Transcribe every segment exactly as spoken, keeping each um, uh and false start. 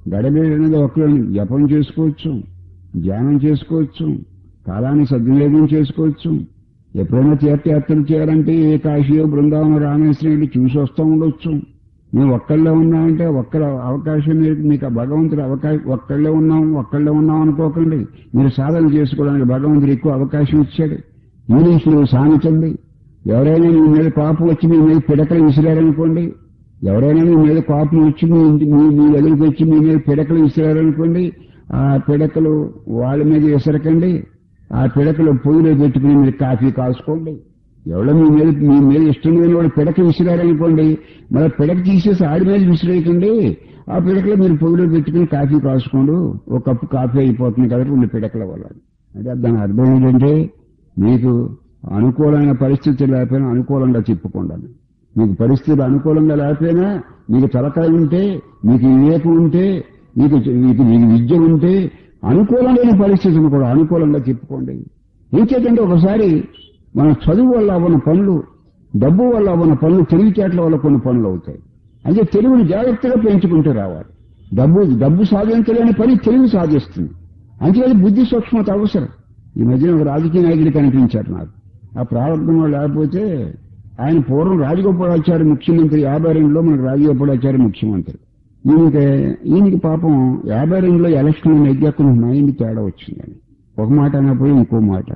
గడబిడ అనేది ఒక్కరు జపం చేసుకోవచ్చు, ధ్యానం చేసుకోవచ్చు, కాలాన్ని సద్వినియోగం చేసుకోవచ్చు. ఎప్పుడైనా తీర్థయాత్రలు చేయాలంటే ఏ కాశీయో బృందావనం రామేశ్వరం చూసి వస్తూ ఉండొచ్చు. మేము ఒక్కళ్ళే ఉన్నామంటే ఒక్కళ్ళ అవకాశం మీరు మీకు ఆ భగవంతుడు అవకాశం ఒక్కళ్ళే ఉన్నాం ఒక్కళ్ళే ఉన్నాం అనుకోకండి. మీరు సాధన చేసుకోవడానికి భగవంతుడు ఎక్కువ అవకాశం ఇచ్చాడు. ఇంగ్లీష్లో సామెత ఉంది, ఎవరైనా మీ మీద కోపం వచ్చి మీ మీద పిడకలు విసిరారనుకోండి, ఎవరైనా మీ మీద కోపం వచ్చి మీ ఇంటి మీ మీ దగ్గరికి వచ్చి మీ మీద పిడకలు విసిరారనుకోండి, ఆ పిడకలు వాళ్ళ మీద విసరకండి, ఆ పిడకలు పొయ్యిలో పెట్టుకుని మీరు కాఫీ కాసుకోండి. ఎవరో మీ మీద మీ మీద ఇష్టం లేని వాడు పిడక విసిరారనుకోండి, మళ్ళీ పిడక తీసేసి ఆడి మీద విసిరేయకండి, ఆ పిడకలు మీరు పొయ్యిలో పెట్టుకుని కాఫీ కాసుకోండి. ఒక కప్పు కాఫీ అయిపోతుంది కదా రెండు పిడకల వల్ల. అంటే దాని అర్థం ఏంటంటే మీకు అనుకూలమైన పరిస్థితులు లేకపోయినా అనుకూలంగా చెప్పుకోండి. మీకు పరిస్థితులు అనుకూలంగా లేకపోయినా మీకు తలకాయ ఉంటే, మీకు వివేకం ఉంటే, మీకు మీకు మీకు విద్య ఉంటే అనుకూలమైన పరిస్థితులను కూడా అనుకూలంగా చెప్పుకోండి. ఏం చేద్దంటే ఒకసారి మన చదువు వల్ల అవ్వని పనులు, డబ్బు వల్ల అవ్వని పనులు, తెలివితేటల వల్ల కొన్ని పనులు అవుతాయి. అంటే తెలివిని జాగ్రత్తగా పెంచుకుంటూ రావాలి. డబ్బు డబ్బు సాధించలేని పని తెలివి సాధిస్తుంది. అంతే బుద్ధి సూక్ష్మత అవసరం. ఈ మధ్యన ఒక రాజకీయ నాయకుడు కనిపించారు నాకు. ఆ ప్రారంభంలో లేకపోతే ఆయన పూర్వం రాజగోపాలాచారి ముఖ్యమంత్రి, యాభై రెండులో మనకు రాజగోపాలాచారి ముఖ్యమంత్రి. ఈయనకి ఈయనకి పాపం యాభై రెండులో ఎలక్షన్ నెగ్గకుండా మైండ్ తేడా వచ్చిందని ఒక మాట అన్నప్పుడు ఇంకో మాట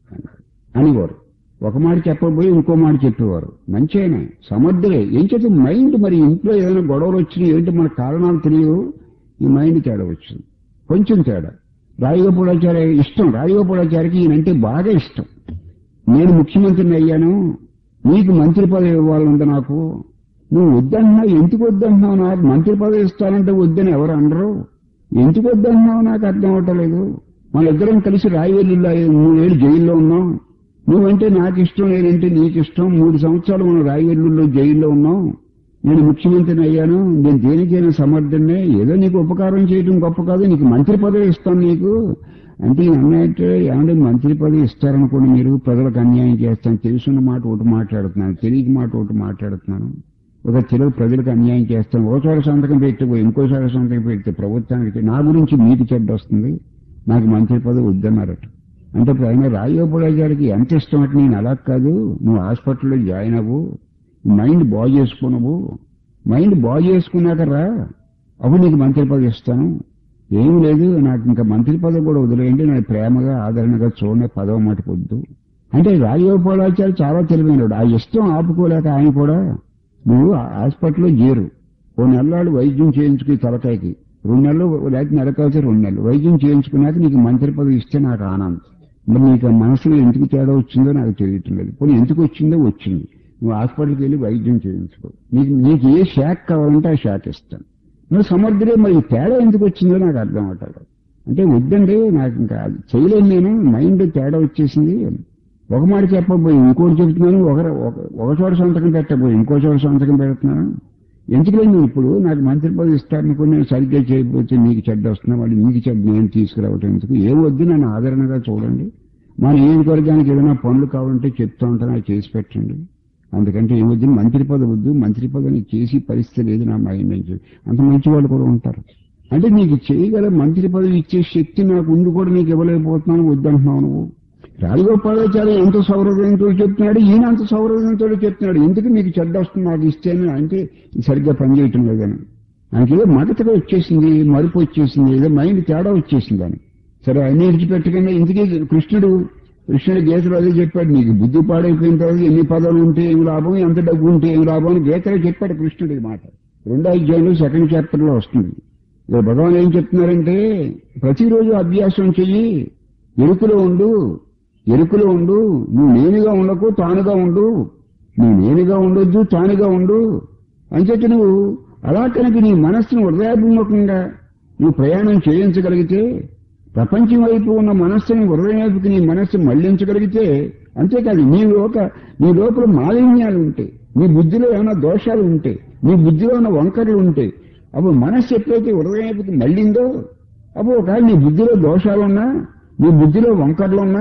అనేవారు. ఒక మాట చెప్పబోయి ఇంకో మాట చెప్పేవారు. మంచిగానే సమర్థులే. ఏం చేస్తే మైండ్ మరి ఇంట్లో ఏదైనా గొడవలు వచ్చినాయి ఏంటో మన కారణాలు తెలియవు. ఈ మైండ్ తేడా వచ్చింది, కొంచెం తేడా. రాజగోపాలాచారి ఇష్టం, రాజగోపాలాచారికి ఈయనంటే బాగా ఇష్టం. నేను ముఖ్యమంత్రిని అయ్యాను, నీకు మంత్రి పదవి ఇవ్వాలంటే నాకు నువ్వు వద్దంటున్నావు, ఎందుకు వద్దంటున్నావు? నాకు మంత్రి పదవి ఇస్తానంటే వద్దని ఎవరు అనరు, ఎందుకు వద్దంటున్నావు నాకు అర్థం అవటలేదు. మన ఇద్దరం కలిసి రాయవేలిలో మూడేళ్ళు జైల్లో ఉన్నాం. నువ్వంటే నాకు ఇష్టం, నేనంటే నీకు ఇష్టం. మూడు సంవత్సరాలు మనం రాయవేలిలో జైల్లో ఉన్నాం. నేను ముఖ్యమంత్రిని అయ్యాను, నేను దేనికైనా సమర్థనే. ఏదో నీకు ఉపకారం చేయడం గొప్ప కాదు, నీకు మంత్రి పదవి ఇస్తాను నీకు అంటే అన్నట్టు. ఏమంటే మంత్రి పదవి ఇస్తారనుకోండి, మీరు ప్రజలకు అన్యాయం చేస్తాను. తెలుసున్న మాట ఒకటి మాట్లాడుతున్నాను, తెలియక మాట ఒకటి మాట్లాడుతున్నాను. ఒక తెలుగు ప్రజలకు అన్యాయం చేస్తాను. ఓసారి సంతకం పెట్టిపోయి ఇంకోసారి సంతకం పెడితే ప్రభుత్వానికి నా గురించి మీకు చెడ్డ వస్తుంది, నాకు మంత్రి పదవి వద్దన్నారట. అంటే ఇప్పుడు ఆయన రాజగోపాలాచారికి ఎంత ఇష్టం అంటే, నేను అలా కాదు, నువ్వు హాస్పిటల్లో జాయిన్ అవ్వు, మైండ్ బాగు చేసుకున్నావు, మైండ్ బాగు చేసుకున్నాక రా, అప్పుడు నీకు మంత్రి పదవి ఇస్తాను. ఏమి లేదు, నాకు ఇంకా మంత్రి పదవి కూడా వదిలేయండి, నేను ప్రేమగా ఆదరణగా చూడనే పదవి మటుకొద్దు అంటే. రాజగోపాలాచారి చాలా తెలివైనడు. ఆ ఇష్టం ఆపుకోలేక ఆయన కూడా నువ్వు హాస్పిటల్లో చేరు, ఓ నెలలు వైద్యం చేయించుకుని తలకాయకి, రెండు నెలలు లేకపోతే నెల కలిసి రెండు నెలలు వైద్యం చేయించుకున్నాక నీకు మంత్రి పదవి ఇస్తే నాకు ఆనందం. మరి నీకు మనసులో ఎందుకు తేడా వచ్చిందో నాకు తెలియటం లేదు. పోనీ ఎందుకు వచ్చిందో వచ్చింది, నువ్వు హాస్పిటల్కి వెళ్ళి వైద్యం చేయించుకో. నీకు నీకు ఏ శాఖ కావాలంటే ఆ శాఖ ఇస్తాను. నువ్వు సమర్థుడే, మరి తేడా ఎందుకు వచ్చిందో నాకు అర్థం అవుతాడు. అంటే వద్దండి, నాకు ఇంకా చేయలేను, నేను మైండ్ తేడా వచ్చేసింది. ఒక మాట చెప్పబోయి ఇంకోటి చెబుతున్నాను, ఒక ఒక చోట సంతకం పెట్టబోయి ఇంకో చోట సంతకం పెడుతున్నాను. ఎందుకులేదు ఇప్పుడు నాకు మంత్రి పదవి ఇస్తారనుకో, నేను సరిగ్గా చేయకపోతే మీకు చెడ్డ వస్తున్నా, వాళ్ళు మీకు చెడ్డ నేను తీసుకురావటం ఎందుకు? ఏం వద్దు, నన్ను ఆదరణగా చూడండి. మన నియోజకవర్గానికి ఏదైనా పనులు కావాలంటే చెప్తా ఉంటాను, అది చేసి పెట్టండి. అందుకంటే ఏం వద్దు, మంత్రి పదవి వద్దు, మంత్రి పదవిని చేసి పరిస్థితి లేదు నా మైండ్ నుంచి. అంత మంచి వాళ్ళు కూడా ఉంటారు. అంటే నీకు చేయగల మంత్రి పదవి ఇచ్చే శక్తి నాకు ఉండి కూడా నీకు ఇవ్వలేకపోతున్నాను, వద్దంటున్నావు నువ్వు. రాజగోపాలాచారి ఎంత సౌరభ్యంతో చెప్తున్నాడు, ఈయన అంత సౌరభ్యంతో చెప్తున్నాడు. ఎందుకు మీకు చెడ్డ వస్తుంది నాకు ఇస్తేనే అంటే సరిగ్గా పనిచేయటం లేదని. ఆయనకి ఏదో మగతగా వచ్చేసింది, మరుపు వచ్చేసింది, ఏదో మైండ్ తేడా వచ్చేసింది అని. సరే అన్ని విడిచిపెట్టకుండా ఇందుకే కృష్ణుడు కృష్ణుడు గీతలో అదే చెప్పాడు, నీకు బుద్ధి పాడైపోయిన తర్వాత ఎన్ని పదాలు ఉంటే ఏం లాభం, ఎంత డబ్బు ఉంటే ఏం లాభం అని గీతలో చెప్పాడు కృష్ణుడి మాట. రెండో అధ్యాయంలో సెకండ్ చాప్టర్ లో వస్తుంది. భగవాన్ ఏం చెప్తున్నారంటే, ప్రతిరోజు అభ్యాసం చెయ్యి, ఎరుకులో ఉండు, ఎరుకులో ఉండు, నువ్వు నేనుగా ఉండకు, తానుగా ఉండు. నువ్వు నేనుగా ఉండొద్దు, తానుగా ఉండు. అంచేత నువ్వు అలా కనుక నీ మనస్సును హృదయాభిముఖంగా నువ్వు ప్రయాణం చేయించగలిగితే, ప్రపంచం వైపు ఉన్న మనస్సును హృదయాభికి నీ మనస్సు మళ్లించగలిగితే, అంతేకాదు నీ లోక నీ లోపల మాలిన్యాలు ఉంటే, నీ బుద్ధిలో ఏమైనా దోషాలు ఉంటే, నీ బుద్ధిలో ఉన్న వంకరలు ఉంటే, అప్పుడు మనస్సు ఎప్పుడైతే హృదయాభికి మళ్ళిందో, అప్పుడు ఒకవేళ నీ బుద్ధిలో దోషాలున్నా, నీ బుద్ధిలో వంకరలున్నా,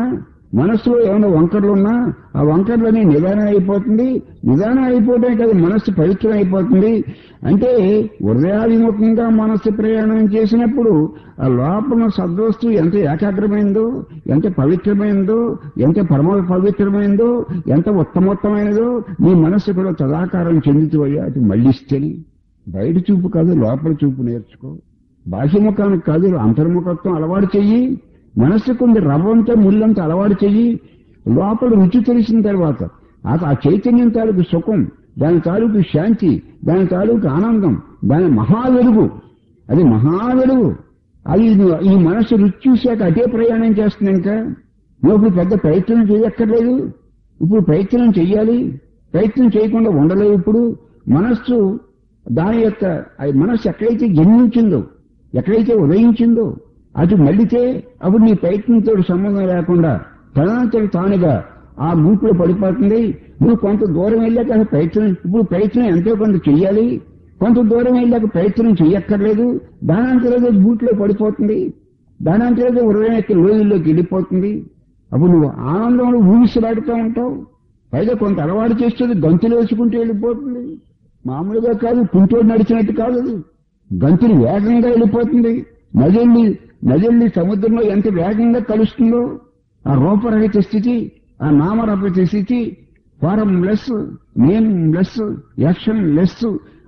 మనస్సులో ఏమైనా వంకర్లు ఉన్నా ఆ వంకర్లని నిదానం అయిపోతుంది. నిదానం అయిపోవడం కదా మనస్సు పవిత్రం అయిపోతుంది. అంటే హృదయాభిముఖంగా మనస్సు ప్రయాణం చేసినప్పుడు ఆ లోపల సద్వస్తువు ఎంత ఏకాగ్రమైందో, ఎంత పవిత్రమైందో, ఎంత పరమ పవిత్రమైందో, ఎంత ఉత్తమోత్తమైనదో నీ మనస్సు కూడా తదాకారం చెందుతూ అయ్యా అటు మళ్ళిస్తేనే. బయట చూపు కాదు, లోపల చూపు నేర్చుకో. బాహ్యముఖానికి కాదు, అంతర్ముఖత్వం అలవాటు చెయ్యి. మనస్సుకు ఉంది రవ్వంతా ముళ్ళంతా అలవాటు చెయ్యి. లోపల రుచి తెలిసిన తర్వాత ఆ చైతన్యం తాలూకు సుఖం, దాని తాలూకు శాంతి, దాని తాలూకు ఆనందం, దాని మహావెలుగు, అది మహావెలుగు. అది ఈ మనస్సు రుచి చూశాక అటే ప్రయాణం చేస్తుంది. ఇంకా నువ్వు ఇప్పుడు పెద్ద ప్రయత్నం చేయక్కర్లేదు. ఇప్పుడు ప్రయత్నం చెయ్యాలి. ప్రయత్నం చేయకుండా ఉండలేవు. ఇప్పుడు మనస్సు దాని యొక్క మనస్సు ఎక్కడైతే జన్మించిందో, ఎక్కడైతే ఉదయించిందో అటు మళ్ళీతే అప్పుడు నీ ప్రయత్నంతో సంబంధం లేకుండా తనంతట తానుగా ఆ గూట్లో పడిపోతుంది. నువ్వు కొంత దూరం వెళ్ళాక ప్రయత్నం, ఇప్పుడు ప్రయత్నం ఎంతో కొంత చెయ్యాలి. కొంత దూరం వెళ్ళాక ప్రయత్నం చెయ్యక్కర్లేదు. దానంతరేదో గూట్లో పడిపోతుంది. దానంతరేదో హృదయం యొక్క లోయల్లోకి వెళ్ళిపోతుంది. అప్పుడు నువ్వు ఆనందంలో ఊగిసలాడుతూ ఉంటావు. పైగా కొంత అలవాటు చేస్తుంది, గంతులు వేసుకుంటూ వెళ్ళిపోతుంది. మామూలుగా కాదు, కుంటోడు నడిచినట్టు కాదు, అది గంతులు వేగంగా వెళ్ళిపోతుంది. నదిల్ని నదిల్ని సముద్రంలో ఎంత వేగంగా కలుస్తుందో ఆ రూపరహిత స్థితి, ఆ నామరహిత స్థితి, formless, nameless, actionless,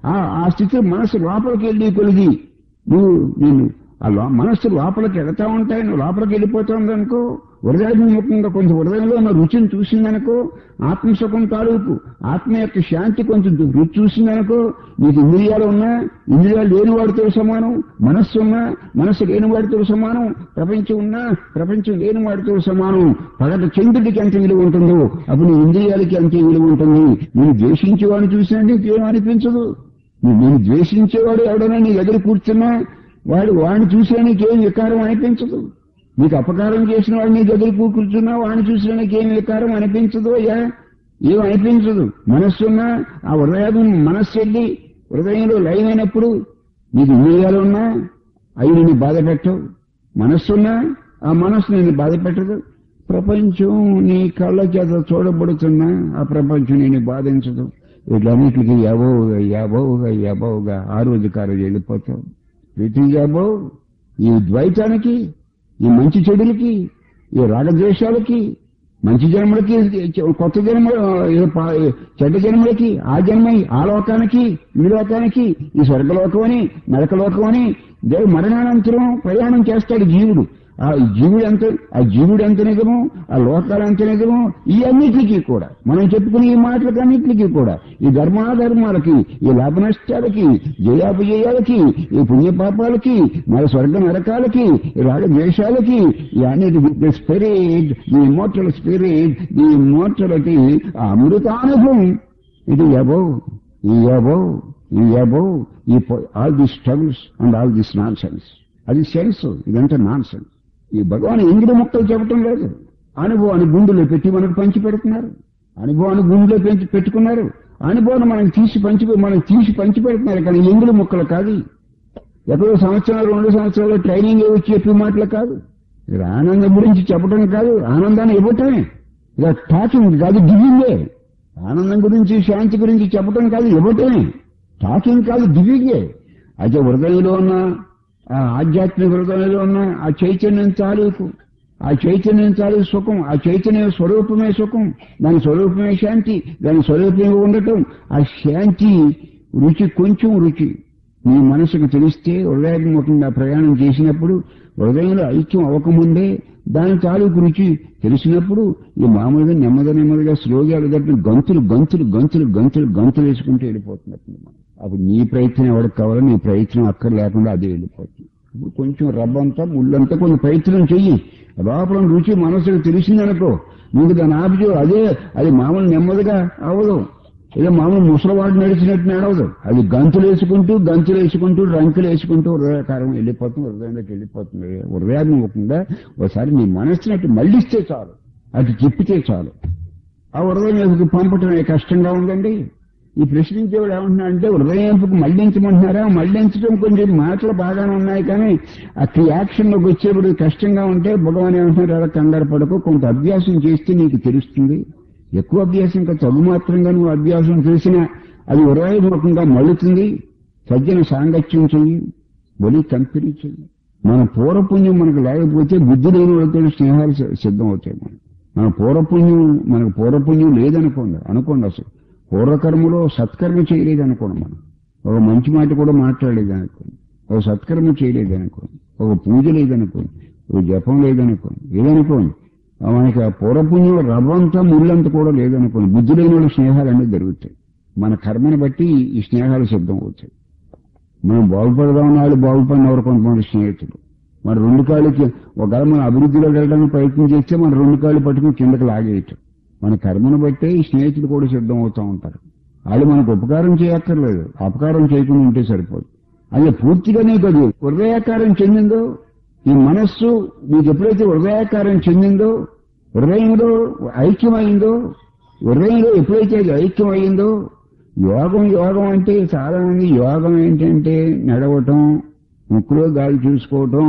ఆ స్థితి మనసు లోపలికి వెళ్ళి కొలిది నువ్వు నేను ఆ మనస్సు లోపలికి వెళతా ఉంటాయి. నువ్వు లోపలికి వెళ్ళిపోతుందనుకో, హృదయాభిముఖంగా కొంచెం హృదయంలో ఉన్న రుచిని చూసిందనుకో, ఆత్మసుఖం తాలూకు ఆత్మ యొక్క శాంతి కొంచెం రుచి చూసిందనుకో, నీకు ఇంద్రియాలు ఉన్నా ఇంద్రియాలు లేని వాడితో సమానం, మనస్సు ఉన్నా మనస్సు లేని వాడితో సమానం, ప్రపంచం ఉన్నా ప్రపంచం లేని వాడితో సమానం. పగట చంద్రుడికి ఎంత విలువ ఉంటుందో అప్పుడు నీ ఇంద్రియాలకి అంతే విలువ ఉంటుంది. నేను ద్వేషించేవాడిని చూసినా నీకేం అనిపించదు. నేను ద్వేషించేవాడు ఎవడైనా నీ దగ్గర కూర్చున్నా వాడు వాడిని చూసినా నీకేం వికారం అనిపించదు. నీకు అపకారం చేసిన వాడు నీ దగ్గర కూర్చున్నా వాడిని చూసినా నీకేం వికారం అనిపించదు. అయ్యా ఏం అనిపించదు. మనస్సున్నా ఆ హృదయం మనస్సు వెళ్ళి హృదయంలో లయమైనప్పుడు నీకు ఇంద్రియాలున్నా అవి నిన్ను బాధ పెట్టవు. మనస్సున్నా ఆ మనస్సు నిన్ను బాధ పెట్టదు. ప్రపంచం నీ కళ్ళ చేత చూడబడుతున్నా ఆ ప్రపంచం నిన్ను బాధించదు. వీటన్నిటికీ యాబోగా యాబోగా యాబోగా ఆ రోజు కారు వెళ్ళిపోతావు. వీటి యాబో ఈ ద్వైతానికి, ఈ మంచి చెడులకి, ఈ రాగద్వేషాలకి, మంచి జన్మలకి, కొత్త జన్మ, చెడ్డ జన్మలకి, ఆ జన్మ ఆ లోకానికి ఈ లోకానికి, ఈ స్వర్గలోకం అని నరకలోకం అని దేవుడు మరణానంతరం ప్రయాణం చేస్తాడు జీవుడు. ఆ జీవుడు ఎంత ఆ జీవుడు ఎంత నిజమో, ఆ లోకాలు ఎంత నిజమో, ఈ అన్నిటికీ కూడా మనం చెప్పుకునే ఈ మాటలకి అన్నిటికీ కూడా, ఈ ధర్మాధర్మాలకి, ఈ లాభ నష్టాలకి, జయాపజయాలకి, ఈ పుణ్యపాపాలకి, మన స్వర్గ నరకాలకి, ఈ రాగద్వేషాలకి, ఈ అన్నిటి స్పిరిట్, ఈ ఇమ్మోర్టల్ స్పిరిట్, ఈ ఇమ్మోర్టలిటీ, ఆ అమృతానుభవం, ఇది అబౌవ్ ఈ అబౌవ్ ఈ అబౌవ్ ఈ all the struggles and all this nonsense. అది సెన్స్, ఇదంతా నాన్ సెన్స్. ఈ భగవాన్ ఇంద్రియ ముక్కలు చెప్పటం లేదు, అనుభవాన్ని గుండెలో పెట్టి మనకు పంచి పెడుతున్నారు. అనుభవాన్ని గుండెలో పెంచి పెట్టుకున్నారు. అనుభవాన్ని మనం తీసి పంచి మనం తీసి పంచి పెడుతున్నారు. కానీ ఇంద్రియ ముక్కలు కాదు. ఎక్కడో సంవత్సరాలు రెండు సంవత్సరాలు ట్రైనింగ్ వచ్చి చెప్పే మాటలు కాదు. ఇది ఆనందం గురించి చెప్పడం కాదు, ఆనందాన్ని ఇవ్వటమే. ఇక టాకింగ్ కాదు, గివింగే. ఆనందం గురించి శాంతి గురించి చెప్పడం కాదు, ఇవ్వటమే. టాకింగ్ కాదు, గివింగే. అయితే హృదయంలో ఉన్న ఆ ఆధ్యాత్మిక హృదయంలో ఉన్న ఆ చైతన్యం తాలూకు ఆ చైతన్యం తాలూకు సుఖం, ఆ చైతన్య స్వరూపమే సుఖం, దాని స్వరూపమే శాంతి, దాని స్వరూపమే ఉండటం. ఆ శాంతి రుచి కొంచెం రుచి నీ మనసుకు తెలిస్తే హృదయాత్మకంగా ప్రయాణం చేసినప్పుడు, హృదయంలో ఐక్యం అవ్వకముందే దాని తాలూకు రుచి తెలిసినప్పుడు ఈ మామూలుగా నెమ్మది నెమ్మదిగా స్లోగా అడుగుతూ గంతులు గంతులు గంతులు గంతులు గంతులు వేసుకుంటూ వెళ్ళిపోతున్నట్టు. అప్పుడు నీ ప్రయత్నం ఎవరికి కావాలో నీ ప్రయత్నం అక్కర లేకుండా అదే వెళ్ళిపోతుంది. ఇప్పుడు కొంచెం రబ్బంతా ముళ్ళంతా కొంచెం ప్రయత్నం చెయ్యి. లోపల రుచి మనసుకు తెలిసిందనుకో, నీకు దాని ఆపిచు అదే అది మామూలు నెమ్మదిగా అవ్వదు. ఏదో మామూలు ముసలివాడు నడిచినట్టు నడవదు. అది గంతులు వేసుకుంటూ గంతులు వేసుకుంటూ రంకులు వేసుకుంటూ హృదయకారం వెళ్ళిపోతుంది, హృదయంలోకి వెళ్ళిపోతుంది. హృదయాత్మకంగా ఒకసారి నీ మనస్సునట్టు మళ్ళిస్తే చాలు, అటు తిప్పితే చాలు. ఆ హృదయం పంపటమే కష్టంగా ఉందండి. ఈ ప్రశ్నించేవాడు ఏమంటున్నా అంటే హృదయంపుకు మళ్లించమంటున్నారా, మళ్లించడం కొంచెం మాటలు బాగానే ఉన్నాయి కానీ ఆ యాక్షన్లోకి వచ్చేప్పుడు కష్టంగా ఉంటే భగవాన్ ఏమంటున్నారు, అలా కంగారు పడకు, కొంత అభ్యాసం చేస్తే నీకు తెలుస్తుంది. ఎక్కువ అభ్యాసం ఇంకా చదువు మాత్రంగా నువ్వు అభ్యాసం చేసినా అది హృదయముఖంగా మళ్ళుతుంది. సజ్జన సాంగత్యం చెయ్యి, బలి కంపెనీ చెయ్యి. మన పూర్వపుణ్యం మనకు లేకపోతే బుద్ధి లేని వాళ్ళతో స్నేహాలు సిద్ధం అవుతాయి. మనం మన పూర్వపుణ్యం మనకు పూర్వపుణ్యం లేదనుకోండి అనుకోండి అసలు పూర్వకర్మలో సత్కర్మ చేయలేదు అనుకోండి, మనం ఒక మంచి మాట కూడా మాట్లాడలేదు అనుకోండి, ఒక సత్కర్మ చేయలేదు అనుకోండి, ఒక పూజ లేదనుకోండి, ఒక జపం లేదనుకోండి, ఏదనుకోండి మనకి ఆ పూర్వపుణ్యం రవ్వంతా ముళ్ళంతా కూడా లేదనుకోండి, బుద్ధి లేని వాళ్ళ స్నేహాలు అనేవి జరుగుతాయి. మన కర్మని బట్టి ఈ స్నేహాలు సిద్ధం అవుతాయి. మనం బాగుపడదామన్న వాళ్ళు బాగుపడినవారు కొంతమంది స్నేహితులు. మన రెండు కాళ్ళకి ఒకవేళ మన అభివృద్ధిలో వెళ్ళడానికి ప్రయత్నం చేస్తే మన రెండు కాళ్ళు పట్టుకుని కిందకి లాగేయటం. మన కర్మను బట్టే ఈ స్నేహితులు కూడా సిద్ధం అవుతూ ఉంటారు. వాళ్ళు మనకు ఉపకారం చేయక్కర్లేదు, అపకారం చేయకుండా ఉంటే సరిపోదు. అదే పూర్తిగానే కాదు, హృదయాకారం చెందిందో ఈ మనస్సు మీకు ఎప్పుడైతే హృదయాకారం చెందిందో, హృదయంలో ఐక్యమైందో, హృదయంలో ఎప్పుడైతే అది ఐక్యమైందో, యోగం యోగం అంటే చాలా మంది యోగం ఏంటంటే నడవటం, ముక్కులో గాలి చూసుకోవటం,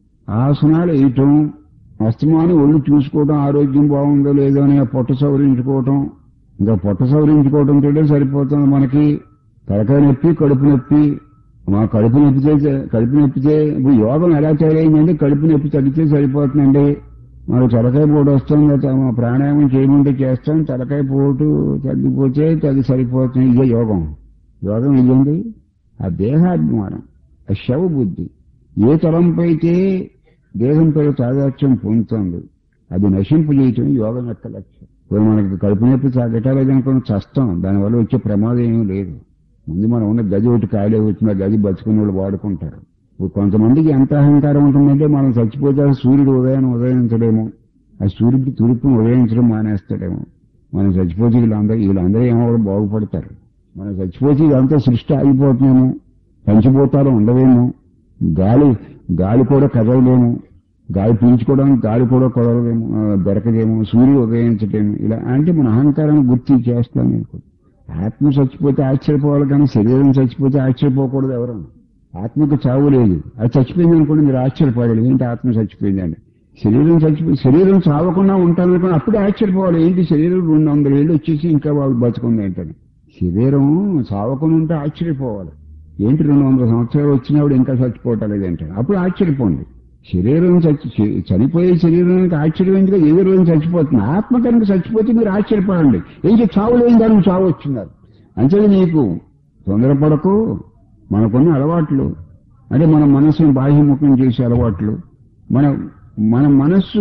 ఆసనాలు వేయటం, అస్తమానం ఒళ్ళు చూసుకోవటం, ఆరోగ్యం బాగుందో లేదో అని పొట్ట సవరించుకోవటం. ఇంకా పొట్ట సవరించుకోవడంతో సరిపోతుంది మనకి. తలకాయ నొప్పి, కడుపు నొప్పి. మా కడుపు నొప్పితే కడుపు నొప్పితే ఇప్పుడు యోగం ఎలా తయారైందంటే కడుపు నొప్పి తగ్గితే సరిపోతుందండి. మనకు తలకాయ పోటు వస్తుంది, ప్రాణాయామం చేయమంటే చేస్తాం, తలకాయ పోటు తగ్గిపోతే తగ్గి సరిపోతుంది. ఇదే యోగం. యోగం ఇదేంటి? ఆ దేహాభిమానం, ఆ శవ బుద్ధి ఏ తలంపైతే దేహంపై తాదాత్యం పొందుతుంది అది నశింపజేయటం యోగం యొక్క లక్ష్యం. ఇప్పుడు మనకి కడుపు నొప్పి తగ్గటాలేదనుకుని చస్తాం, దానివల్ల వచ్చే ప్రమాదం ఏమీ లేదు. ముందు మనం ఉన్న గది ఒకటి ఖాళీ వచ్చిన గది బతుకున్న వాళ్ళు వాడుకుంటారు. ఇప్పుడు కొంతమందికి ఎంత అహంకారం ఉంటుందంటే మనం చచ్చిపోతే సూర్యుడు ఉదయాన్ని ఉదయించడేమో, ఆ సూర్యుడికి తూర్పును ఉదయించడం మానేస్తాడేమో. మనం చచ్చిపోతే వీళ్ళందరూ వీళ్ళందరూ ఏమో కూడా బాగుపడతారు. మనం చచ్చిపోతే ఇదంతా సృష్టి ఆగిపోతున్నాము, పంచిపోతారు ఉండవేమో, గాలి గాలి కూడా కదలలేము, గాలి పీల్చుకోవడానికి గాలి కూడా కొడవలేము, దొరకదేమో, సూర్యుడు ఉదయించటేమో. ఇలా అంటే మన అహంకారాన్ని గుర్తు చేస్తాను. ఆత్మ చచ్చిపోతే ఆశ్చర్యపోవాలి కానీ శరీరం చచ్చిపోతే ఆశ్చర్యపోకూడదు. ఎవరు ఆత్మకు చావు లేదు, అది చచ్చిపోయింది అనుకోండి మీరు ఆశ్చర్యపోవాలి, ఏంటి ఆత్మ చచ్చిపోయిందండి. శరీరం చచ్చిపోయి శరీరం చావకుండా ఉంటాననుకోండి అప్పుడే ఆశ్చర్యపోవాలి, ఏంటి శరీరం రెండు వందల ఏళ్ళు వచ్చేసి ఇంకా వాళ్ళు బతుకుంది ఏంటని. శరీరం చావకుండా ఉంటే ఆశ్చర్యపోవాలి, ఏంటి రెండు వందల సంవత్సరాలు వచ్చినప్పుడు ఇంకా చచ్చిపోవటం లేదంటే అప్పుడు ఆశ్చర్యపోండి. శరీరం చచ్చి చనిపోయే శరీరానికి ఆశ్చర్యం ఎందుకు, ఏ రోజు చచ్చిపోతుంది. ఆత్మ కనుక చచ్చిపోతే మీరు ఆశ్చర్యపడండి, ఏంటి చావు లేని దానికి చావు వచ్చింది. అంటే నీకు తొందరపడకు. మనకున్న అలవాట్లు అంటే మన మనస్సును బాహ్యముఖం చేసే అలవాట్లు, మన మన మనస్సు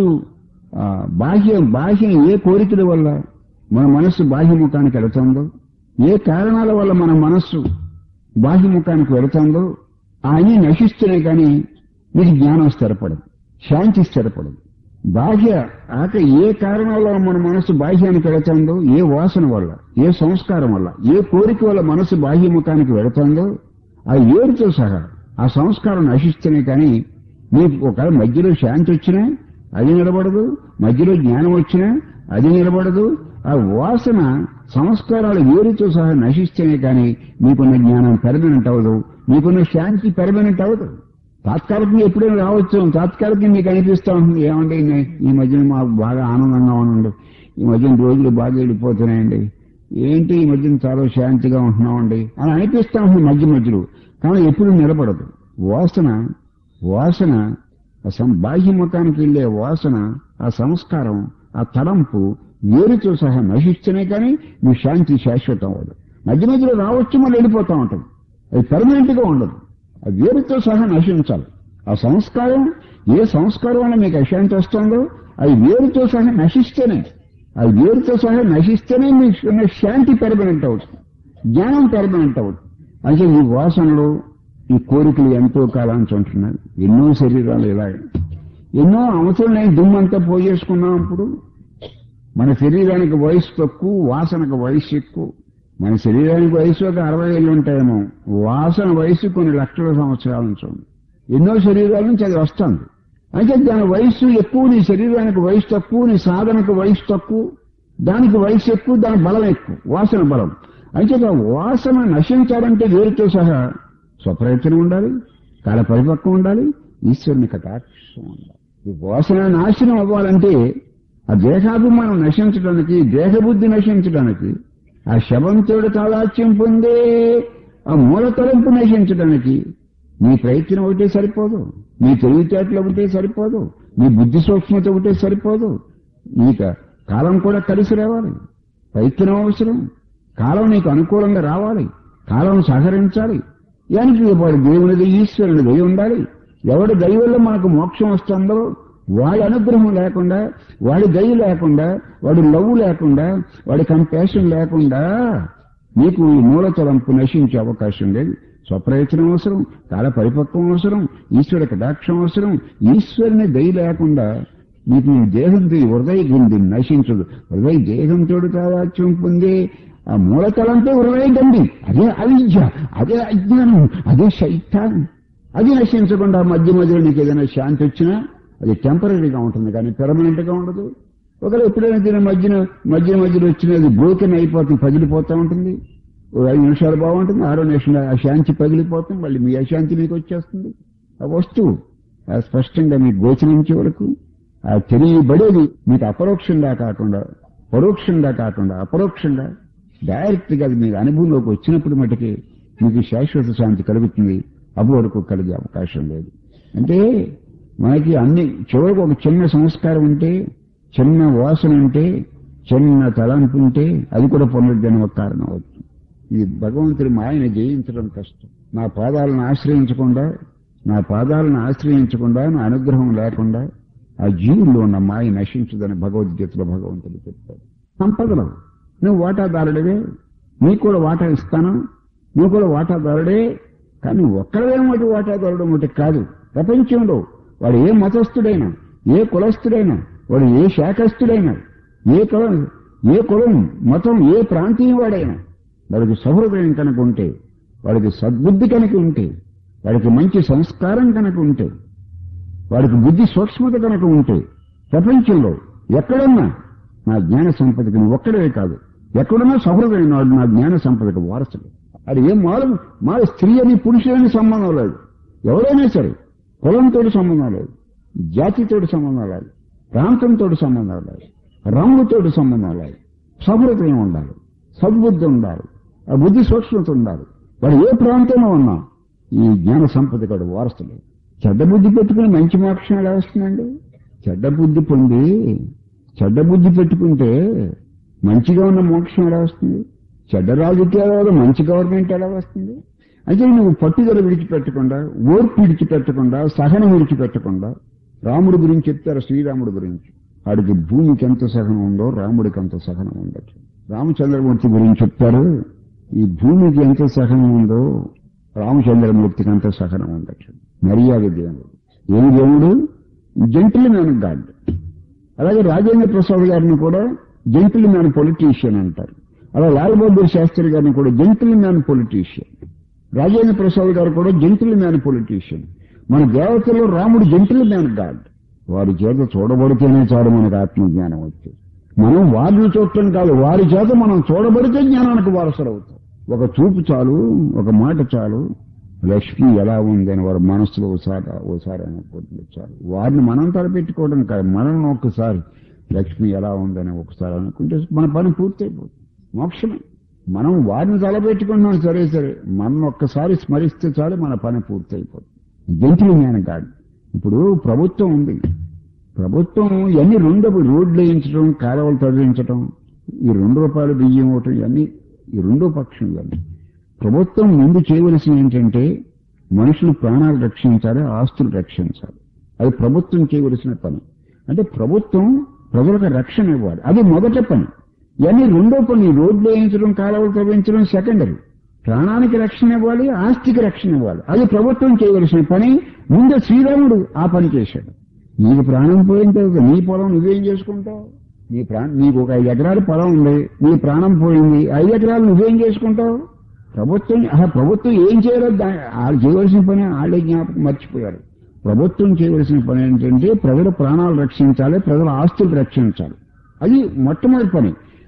బాహ్య బాహ్య ఏ కోరికల వల్ల మన మనస్సు బాహ్యముఖానికి వెళుతుందో, ఏ కారణాల వల్ల మన మనస్సు బాహ్యముఖానికి వెళుతుందో అన్నీ నశిస్తున్నాయి. కానీ మీకు జ్ఞానం స్థిరపడదు, శాంతి స్థిరపడదు. బాహ్య ఆక ఏ కారణాల మన మనస్సు బాహ్యానికి వెళుతుందో, ఏ వాసన వల్ల, ఏ సంస్కారం వల్ల, ఏ కోరిక వల్ల మనస్సు బాహ్యముఖానికి వెళుతుందో ఆ ఏరుతో సహా ఆ సంస్కారం నశిస్తున్నాయి. కానీ మీకు ఒక మధ్యలో శాంతి వచ్చినా అది నిలబడదు, మధ్యలో జ్ఞానం వచ్చినా అది నిలబడదు. ఆ వాసన సంస్కారాలు ఏరుతో సహా నశిస్తేనే కానీ మీకున్న జ్ఞానం పెర్మనెంట్ అవ్వదు, మీకున్న శాంతి పెర్మనెంట్ అవ్వదు. తాత్కాలికంగా ఎప్పుడైనా రావచ్చు, తాత్కాలికంగా మీకు అనిపిస్తూ ఉంటుంది, ఏమండి ఈ మధ్యన మాకు బాగా ఆనందంగా ఉండండి, ఈ మధ్యన రోజులు బాగా వెళ్ళిపోతున్నాయండి, ఏంటి ఈ మధ్యన చాలా శాంతిగా ఉంటున్నామండి అని అనిపిస్తూ ఉంటుంది మధ్య మధ్యలో. కానీ ఎప్పుడు నిలబడదు. వాసన వాసన బాహ్యముఖానికి వెళ్ళే వాసన, ఆ సంస్కారం, ఆ తలంపు ఏరుతో సహా నశిస్తేనే కానీ మీ శాంతి శాశ్వతం అవ్వదు. మధ్య మధ్యలో రావచ్చు, మళ్ళీ వెళ్ళిపోతూ ఉంటుంది, అది పర్మనెంట్ గా ఉండదు. అది వేరుతో సహా నశించాలి. ఆ సంస్కారం ఏ సంస్కారం వల్ల మీకు అశాంతి వస్తుందో అది వేరుతో సహా నశిస్తేనే, అది వేరుతో సహా నశిస్తేనే మీకు శాంతి పెర్మనెంట్ అవుతుంది, జ్ఞానం పెర్మనెంట్ అవుతుంది. అంటే ఈ వాసనలు, ఈ కోరికలు ఎంతో కాలానికి ఉంటున్నాయి. ఎన్నో శరీరాలు ఇలా ఎన్నో అవసరం లేని దుమ్మంతా పోయేసుకున్నాం. అప్పుడు మన శరీరానికి వయసు తక్కువ, వాసనకు వయసు ఎక్కువ. మన శరీరానికి వయసు ఒక అరవై ఏళ్ళు ఉంటాయేమో, వాసన వయసు కొన్ని లక్షల సంవత్సరాల నుంచి ఉంది. ఎన్నో శరీరాల నుంచి అది వస్తుంది. అయితే దాని వయస్సు ఎక్కువ, నీ శరీరానికి వయసు తక్కువ, నీ సాధనకు వయసు తక్కువ, దానికి వయసు ఎక్కువ, దాని బలం ఎక్కువ, వాసన బలం. అంచేత వాసన నశించాలంటే వేరుతో సహా స్వప్రయత్నం ఉండాలి, కాల పరిపక్వం ఉండాలి, ఈశ్వరుని కటాక్షం ఉండాలి. ఈ వాసన నాశనం అవ్వాలంటే ఆ దేహాభిమానం నశించడానికి, దేహబుద్ధి నశించడానికి, ఆ శవంతోడు తాదాత్యం పొందే ఆ మూల తలంపు నశించడానికి నీ ప్రయత్నం ఒకటే సరిపోదు, నీ తెలివితేటలు ఒకటే సరిపోదు, నీ బుద్ధి సూక్ష్మత ఒకటే సరిపోదు. నీకు కాలం కూడా కలిసి రావాలి, ప్రయత్నం అవసరం, కాలం నీకు అనుకూలంగా రావాలి, కాలం సహకరించాలి. దానికి వాడు దేవునిది, ఈశ్వరుని దయ ఉండాలి. ఎవడి దయ వల్ల మనకు మోక్షం వస్తుందో వాడి అనుగ్రహం లేకుండా, వాడి దయ లేకుండా, వాడి లవ్ లేకుండా, వాడి కంపాషన్ లేకుండా నీకు ఈ మూల తలంపు నశించే అవకాశం లేదు. స్వప్రయత్నం అవసరం, కాల పరిపక్వం అవసరం, ఈశ్వర కటాక్షం అవసరం. ఈశ్వరుని దయ లేకుండా నీకు ఈ దేహంతో హృదయ గుండి నశించదు. హృదయ దేహంతో తాదాత్యం పొందే ఆ మూల తలంపే హృదయ గండి. అదే అవిద్య, అదే అజ్ఞానం, అదే శైతాన్. అది నశించకుండా మధ్య మధ్యలో నీకు ఏదైనా శాంతి వచ్చినా అది టెంపరీగా ఉంటుంది, కానీ పెర్మనెంట్ గా ఉండదు. ఒకవేళ ఎప్పుడైనా దీని మధ్యన మధ్య మధ్యలో వచ్చినది బ్రోకెన్ అయిపోతుంది, పగిలిపోతూ ఉంటుంది. ఓ ఐదు నిమిషాలు బాగుంటుంది, ఆరో నిమిషంలో ఆ శాంతి పగిలిపోతుంది, మళ్ళీ మీ అశాంతి మీకు వచ్చేస్తుంది. ఆ వస్తువు ఆ స్పష్టంగా మీకు గోచరించే వరకు ఆ తెలియబడేది మీకు అపరోక్షంగా కాకుండా, పరోక్షంగా కాకుండా అపరోక్షంగా డైరెక్ట్ గా అది మీకు అనుభవంలోకి వచ్చినప్పుడు మటుకే మీకు శాశ్వత శాంతి కలుగుతుంది. అప్పటి వరకు కలిగే అవకాశం లేదు. అంటే మనకి అన్ని చివరికి ఒక చిన్న సంస్కారం ఉంటే, చిన్న వాసన ఉంటే, చిన్న తలంపు ఉంటే అది కూడా పునర్జన్మ కారణం అవుతుంది. ఇది భగవంతుడి మాయని జయించడం కష్టం. నా పాదాలను ఆశ్రయించకుండా నా పాదాలను ఆశ్రయించకుండా నా అనుగ్రహం లేకుండా ఆ జీవుల్లో ఉన్న మాయ నశించదని భగవద్గీతలో భగవంతుడు చెప్తాడు. సంపదలు నువ్వు వాటాదారుడివే, నీకు కూడా వాటా ఇస్తాను, నువ్వు కూడా వాటాదారుడే. కానీ ఒక్కడేమోటి వాటాదారుడు ఒకటి కాదు. ప్రపంచంలో వాడు ఏ మతస్థుడైనా, ఏ కులస్థుడైనా, వాడు ఏ శాఖస్థుడైనా, ఏ కులం ఏ కులం మతం ఏ ప్రాంతీయ వాడైనా వాడికి సహృదయం కనుక ఉంటే, వాడికి సద్బుద్ధి కనుక ఉంటే, వాడికి మంచి సంస్కారం కనుక ఉంటే, వాడికి బుద్ధి సూక్ష్మత కనుక ఉంటే, ప్రపంచంలో ఎక్కడున్నా నా జ్ఞాన సంపదకి నువ్వు ఒక్కడే కాదు, ఎక్కడున్నా సహృదయం వాడు నా జ్ఞాన సంపదకు వారసుడు. అది ఏం మారు మా స్త్రీ అని పురుషులని సంబంధం లేదు. ఎవరైనా సరే కులంతో సంబంధం లేదు, జాతితో సంబంధం లేదు, ప్రాంతంతో సంబంధం లేదు, రంగుతో సంబంధం లేదు. సహృదయం ఉండాలి, సద్బుద్ధి ఉండాలి, ఆ బుద్ధి సూక్ష్మత ఉండాలి. వాడు ఏ ప్రాంతంలో ఉన్నా ఈ జ్ఞాన సంపద కూడా వారసుడు. చెడ్డ బుద్ధి పెట్టుకుని మంచి మోక్షం ఎలా వస్తుందండి? చెడ్డ బుద్ధి పొంది చెడ్డ బుద్ధి పెట్టుకుంటే మంచిగా ఉన్న మోక్షం ఎలా వస్తుంది? చెడ్డ రాజకీయాల మంచి గవర్నమెంట్ ఎలా వస్తుంది? అయితే నువ్వు పట్టుదల విడిచిపెట్టకుండా, ఓర్పు విడిచిపెట్టకుండా, సహనం విడిచిపెట్టకుండా, రాముడి గురించి చెప్తారు, శ్రీరాముడి గురించి. వాడికి భూమికి ఎంత సహనం ఉందో రాముడికి అంత సహనం ఉండొచ్చు. రామచంద్రమూర్తి గురించి చెప్తారు, ఈ భూమికి ఎంత సహనం ఉందో రామచంద్రమూర్తికి అంత సహనం ఉండొచ్చు. మర్యాద దేవుడు. ఏమి దేవుడు? Gentleman god. అలాగే రాజేంద్ర ప్రసాద్ గారిని కూడా జెంటిల్ మ్యాన్ పొలిటీషియన్ అంటారు. అలా లాల్ బహదూర్ శాస్త్రి గారిని కూడా gentleman politician. Rajendra Prasad garu కూడా జెంటిల్ మ్యాన్ పొలిటీషియన్. మన దేవతల్లో రాముడు జెంటిల్ మ్యాన్ గాడ్. వారి చేత చూడబడితేనే చాలు మనకు ఆత్మజ్ఞానం వచ్చేది. మనం వారిని చూడటం కాదు, వారి చేత మనం చూడబడితే జ్ఞానానికి వారసులు అవుతాం. ఒక చూపు చాలు, ఒక మాట చాలు, లక్ష్మి ఎలా ఉంది అని వారి మనసులో ఒకసారి ఓసారి అనుకుంటుంది చాలు. వారిని మనం తలపెట్టుకోవడం కాదు, మనం ఒక్కసారి లక్ష్మి ఎలా ఉందని ఒకసారి అనుకుంటే మన పని పూర్తయిపోతుంది, మోక్షమే. మనం వారిని తలపెట్టుకుంటున్నాం సరే సరే, మనం ఒక్కసారి స్మరిస్తే చాలు మన పని పూర్తయిపోతుంది. జంతువు జ్ఞానం కాదు. ఇప్పుడు ప్రభుత్వం ఉంది, ప్రభుత్వం ఇవన్నీ రెండు రోడ్లు వేయించడం, కాలువలు తరలించడం, ఈ రెండు రూపాయలు బియ్యం ఇవ్వటం, ఇవన్నీ ఈ రెండో పక్షం. ఇవన్నీ ప్రభుత్వం ముందు చేయవలసింది ఏంటంటే మనుషులు ప్రాణాలు రక్షించాలి, ఆస్తులు రక్షించాలి. అది ప్రభుత్వం చేయవలసిన పని. అంటే ప్రభుత్వం ప్రజలకు రక్షణ ఇవ్వాలి, అది మొదటి పని. ఇవన్నీ రెండో పని. రోడ్లు వేయించడం, కాలువలు తవ్వించడం సెకండరీ. ప్రాణానికి రక్షణ ఇవ్వాలి, ఆస్తికి రక్షణ ఇవ్వాలి, అది ప్రభుత్వం చేయవలసిన పని. ముందే శ్రీరాముడు ఆ పని చేశాడు. నీకు ప్రాణం పోయిన తర్వాత నీ పొలం నువ్వేం చేసుకుంటావు? నీ ప్రాణం నీకు ఒక ఐదు ఎకరాలు పొలం ఉంది, నీ ప్రాణం పోయింది, ఐదు ఎకరాలు నువ్వేం చేసుకుంటావు? ప్రభుత్వం ఆ ప్రభుత్వం ఏం చేయాలో వాళ్ళు చేయవలసిన పని వాళ్ళే జ్ఞాపకం మర్చిపోయారు. ప్రభుత్వం చేయవలసిన పని ఏంటంటే ప్రజల ప్రాణాలు రక్షించాలి, ప్రజల ఆస్తులు రక్షించాలి. అది మొట్టమొదటి పని.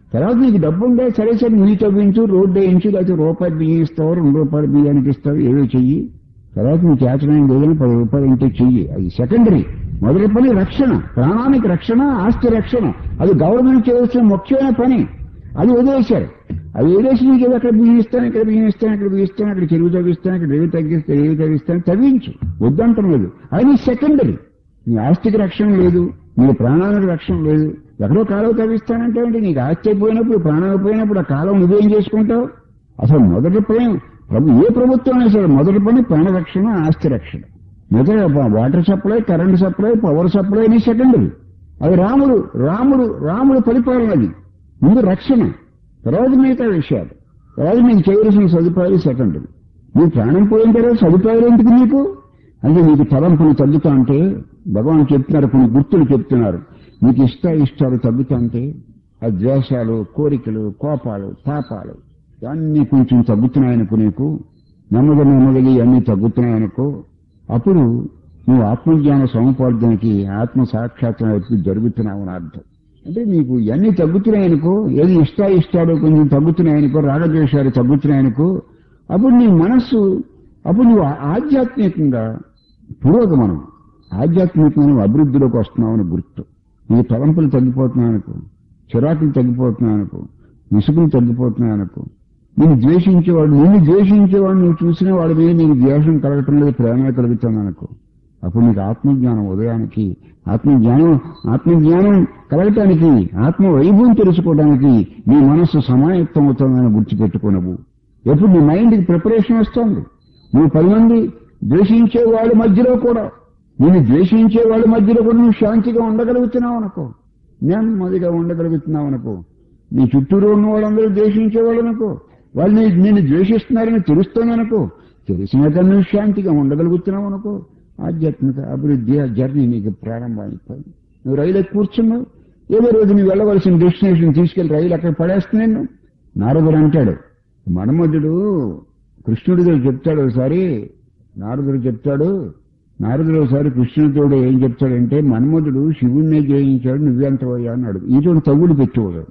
తర్వాత నీకు డబ్బు ఉండే సరే సరే నువ్వు తవ్వించు, రోడ్డు వేయించు, లేకపోతే రూపాయి బియ్యం ఇస్తావు, రెండు రూపాయలు బియ్యానికి ఇస్తావు, ఏదో చెయ్యి. తర్వాత నీకు చేతనైన ఏదైనా పది రూపాయలు ఉంటే చెయ్యి. అది సెకండరీ. మొదటి పని రక్షణ, ప్రాణానికి రక్షణ, ఆస్తి రక్షణ. అది గవర్నమెంట్ చేయవలసిన ముఖ్యమైన పని. అది వదిలేశారు. అది వదిలేసి నీకు ఏదో అక్కడ బియ్యం ఇస్తాను, ఇక్కడ బియ్యం ఇస్తాను, ఇక్కడ బియ్యం ఇస్తాను, అక్కడ చెరువు తగ్గిస్తాను, ఇక్కడ రేవు తగ్గిస్తే రేవు తగ్గిస్తాను, తగ్గించు, వద్దంటం లేదు. అది సెకండరీ. నీ ఆస్తికి రక్షణ లేదు, నీ ప్రాణానికి రక్షణ లేదు. ఎక్కడో కాలువ తవ్విస్తానంటే నీకు ఆస్తి అయిపోయినప్పుడు, ప్రాణం అయిపోయినప్పుడు ఆ కాలం నువ్వేం చేసుకుంటావు? అసలు మొదటి పని ప్రభు ఏ ప్రభుత్వం అయినా సరే మొదటి పని ప్రాణ రక్షణ, ఆస్తి రక్షణ. మిగతా water supply, current supply, power supply అని సెకండరీ. అది రాముడు రాముడు రాముడు పరిపాలన. అది ముందు రక్షణ, తర్వాత మిగతా విషయాలు. తర్వాత నీకు చేయవలసిన సదుపాయాలు సెకండరీ. నీ ప్రాణం పోయిన తర్వాత సదుపాయాలు ఎందుకు నీకు? అంటే నీకు తలంపులు తగ్గుతా అంటే భగవాన్ చెప్తున్నారు, కొన్ని గుర్తులు చెప్తున్నారు. నీకు ఇష్ట ఇష్టాలు తగ్గుతా అంటే ఆ ద్వేషాలు, కోరికలు, కోపాలు, తాపాలు అన్నీ కొంచెం తగ్గుతున్నాయనుకో, నీకు నెమ్మది నెమ్మదిగా అన్నీ తగ్గుతున్నాయనుకో, అప్పుడు నువ్వు ఆత్మజ్ఞాన సముపార్జనకి, ఆత్మ సాక్షాత్కారానికి జరుగుతున్నావు అని అర్థం. అంటే నీకు ఇవన్నీ తగ్గుతున్నాయనుకో, ఏది ఇష్ట ఇష్టాలు కొంచెం తగ్గుతున్నాయనుకో, రాగద్వేషాలు తగ్గుతున్నాయనుకో, అప్పుడు నీ మనస్సు, అప్పుడు నువ్వు ఆధ్యాత్మికంగా పురోగమనం, ఆధ్యాత్మికంగా అభివృద్ధిలోకి వస్తున్నావు అని గుర్తు. నీ తలంపులు తగ్గిపోతున్నాయనుకో, చిరాకులు తగ్గిపోతున్నాయనుకో, విసుగులు తగ్గిపోతున్నాయనుకో, నేను ద్వేషించేవాడు నిన్ను ద్వేషించేవాడు నువ్వు చూసిన వాడి మీద నీకు ద్వేషం కలగటం లేదు, ప్రేమ కలుగుతాను అనుకో, అప్పుడు నీకు ఆత్మజ్ఞానం ఉదయానికి, ఆత్మజ్ఞానం ఆత్మజ్ఞానం కలగటానికి, ఆత్మ వైభవం తెలుసుకోవడానికి నీ మనస్సు సమాయత్తం అవుతుందని గుర్తుపెట్టుకున్నావు. ఎప్పుడు నీ మైండ్కి ప్రిపరేషన్ వస్తుంది. నువ్వు పది మంది ద్వేషించే వాళ్ళ మధ్యలో కూడా, నేను ద్వేషించే వాళ్ళ మధ్యలో కూడా నువ్వు శాంతిగా ఉండగలుగుతున్నావు అనుకో, నెమ్మదిగా ఉండగలుగుతున్నావు అనుకో. నీ చుట్టూరు ఉన్న వాళ్ళందరూ ద్వేషించేవాళ్ళు అనుకో, వాళ్ళు నేను ద్వేషిస్తున్నారని తెలుస్తాననుకో, తెలిసినాక నువ్వు శాంతిగా ఉండగలుగుతున్నావు అనుకో, ఆధ్యాత్మిక అభివృద్ధి ఆ జర్నీ నీకు ప్రారంభమైపోయింది. నువ్వు రైలు ఎక్కి కూర్చున్నావు, ఏదో రోజు నువ్వు వెళ్ళవలసిన డెస్టినేషన్ తీసుకెళ్లి రైలు అక్కడ పడేస్తున్నాను. నారదుడు అంటాడు, మన్మధుడు కృష్ణుడితో చెప్తాడు ఒకసారి, నారదుడు చెప్తాడు, నారదుడు ఒకసారి కృష్ణుడితో ఏం చెప్తాడంటే, మన్మధుడు శివుణ్ణే జయించాడు, నువ్వెంత పోయా అన్నాడు. ఇటువంటి తగుడు పెట్టేవాడు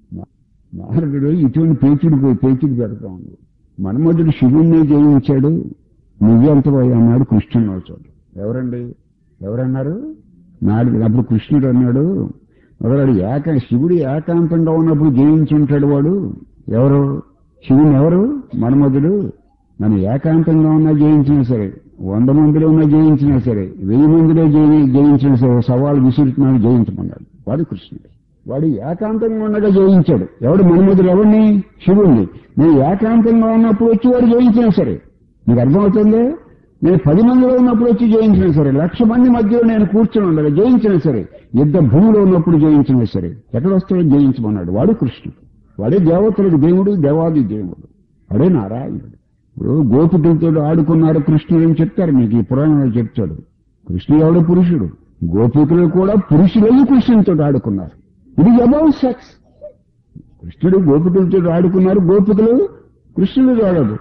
నారదుడు. ఇటువంటి పేచుడు పేచుడు పెడతా ఉంది. మన్మధుడు శివుణ్ణే జయించాడు, నువ్వెంత పోయా అన్నాడు కృష్ణుడు వచ్చాడు. ఎవరండి ఎవరన్నారు? నారదుడు. అప్పుడు కృష్ణుడు అన్నాడు, ఒకడు ఏక శివుడు ఏకాంతంగా ఉన్నప్పుడు జయించుంటాడు వాడు. ఎవరు? శివుని ఎవరు? మన్మధుడు. నన్ను ఏకాంతంగా ఉన్నా జయించినా సరే, వంద మందిలో ఉన్నా జయించినా సరే, వెయ్యి మందిలో జయించినా సరే, సవాలు విసురుతున్నాడు, జయించమన్నాడు. వాడు కృష్ణుడు. వాడు ఏకాంతంగా ఉండగా జయించాడు. ఎవడు? మన్మధుడు. ఎవరిని? శివుణ్ణి. నేను ఏకాంతంగా ఉన్నప్పుడు వచ్చి వాడు జయించినా సరే, నీకు అర్థమవుతుంది. నేను పది మందిలో ఉన్నప్పుడు వచ్చి జయించినా సరే, లక్ష మంది మధ్యలో నేను కూర్చొని ఉండగా జయించినా సరే, యుద్ధ భూమిలో ఉన్నప్పుడు జయించినా సరే, ఎక్కడ వస్తాడో జయించమన్నాడు. వాడు కృష్ణుడు. వాడే దేవతలకు దేవుడు, దేవాది దేవుడు. వాడే నారాయణుడు. ఇప్పుడు గోపికలతో ఆడుకున్నారు కృష్ణుడు అని చెప్తారు మీకు, ఈ పురాణంలో చెప్తాడు. కృష్ణుడు ఎవడు? పురుషుడు. గోపికలు కూడా పురుషులయ్యి కృష్ణునితో ఆడుకున్నారు. ఇది అబౌవ్ సెక్స్. కృష్ణుడు గోపికలతో ఆడుకున్నారు, గోపికలు కృష్ణుడితో ఆడదు.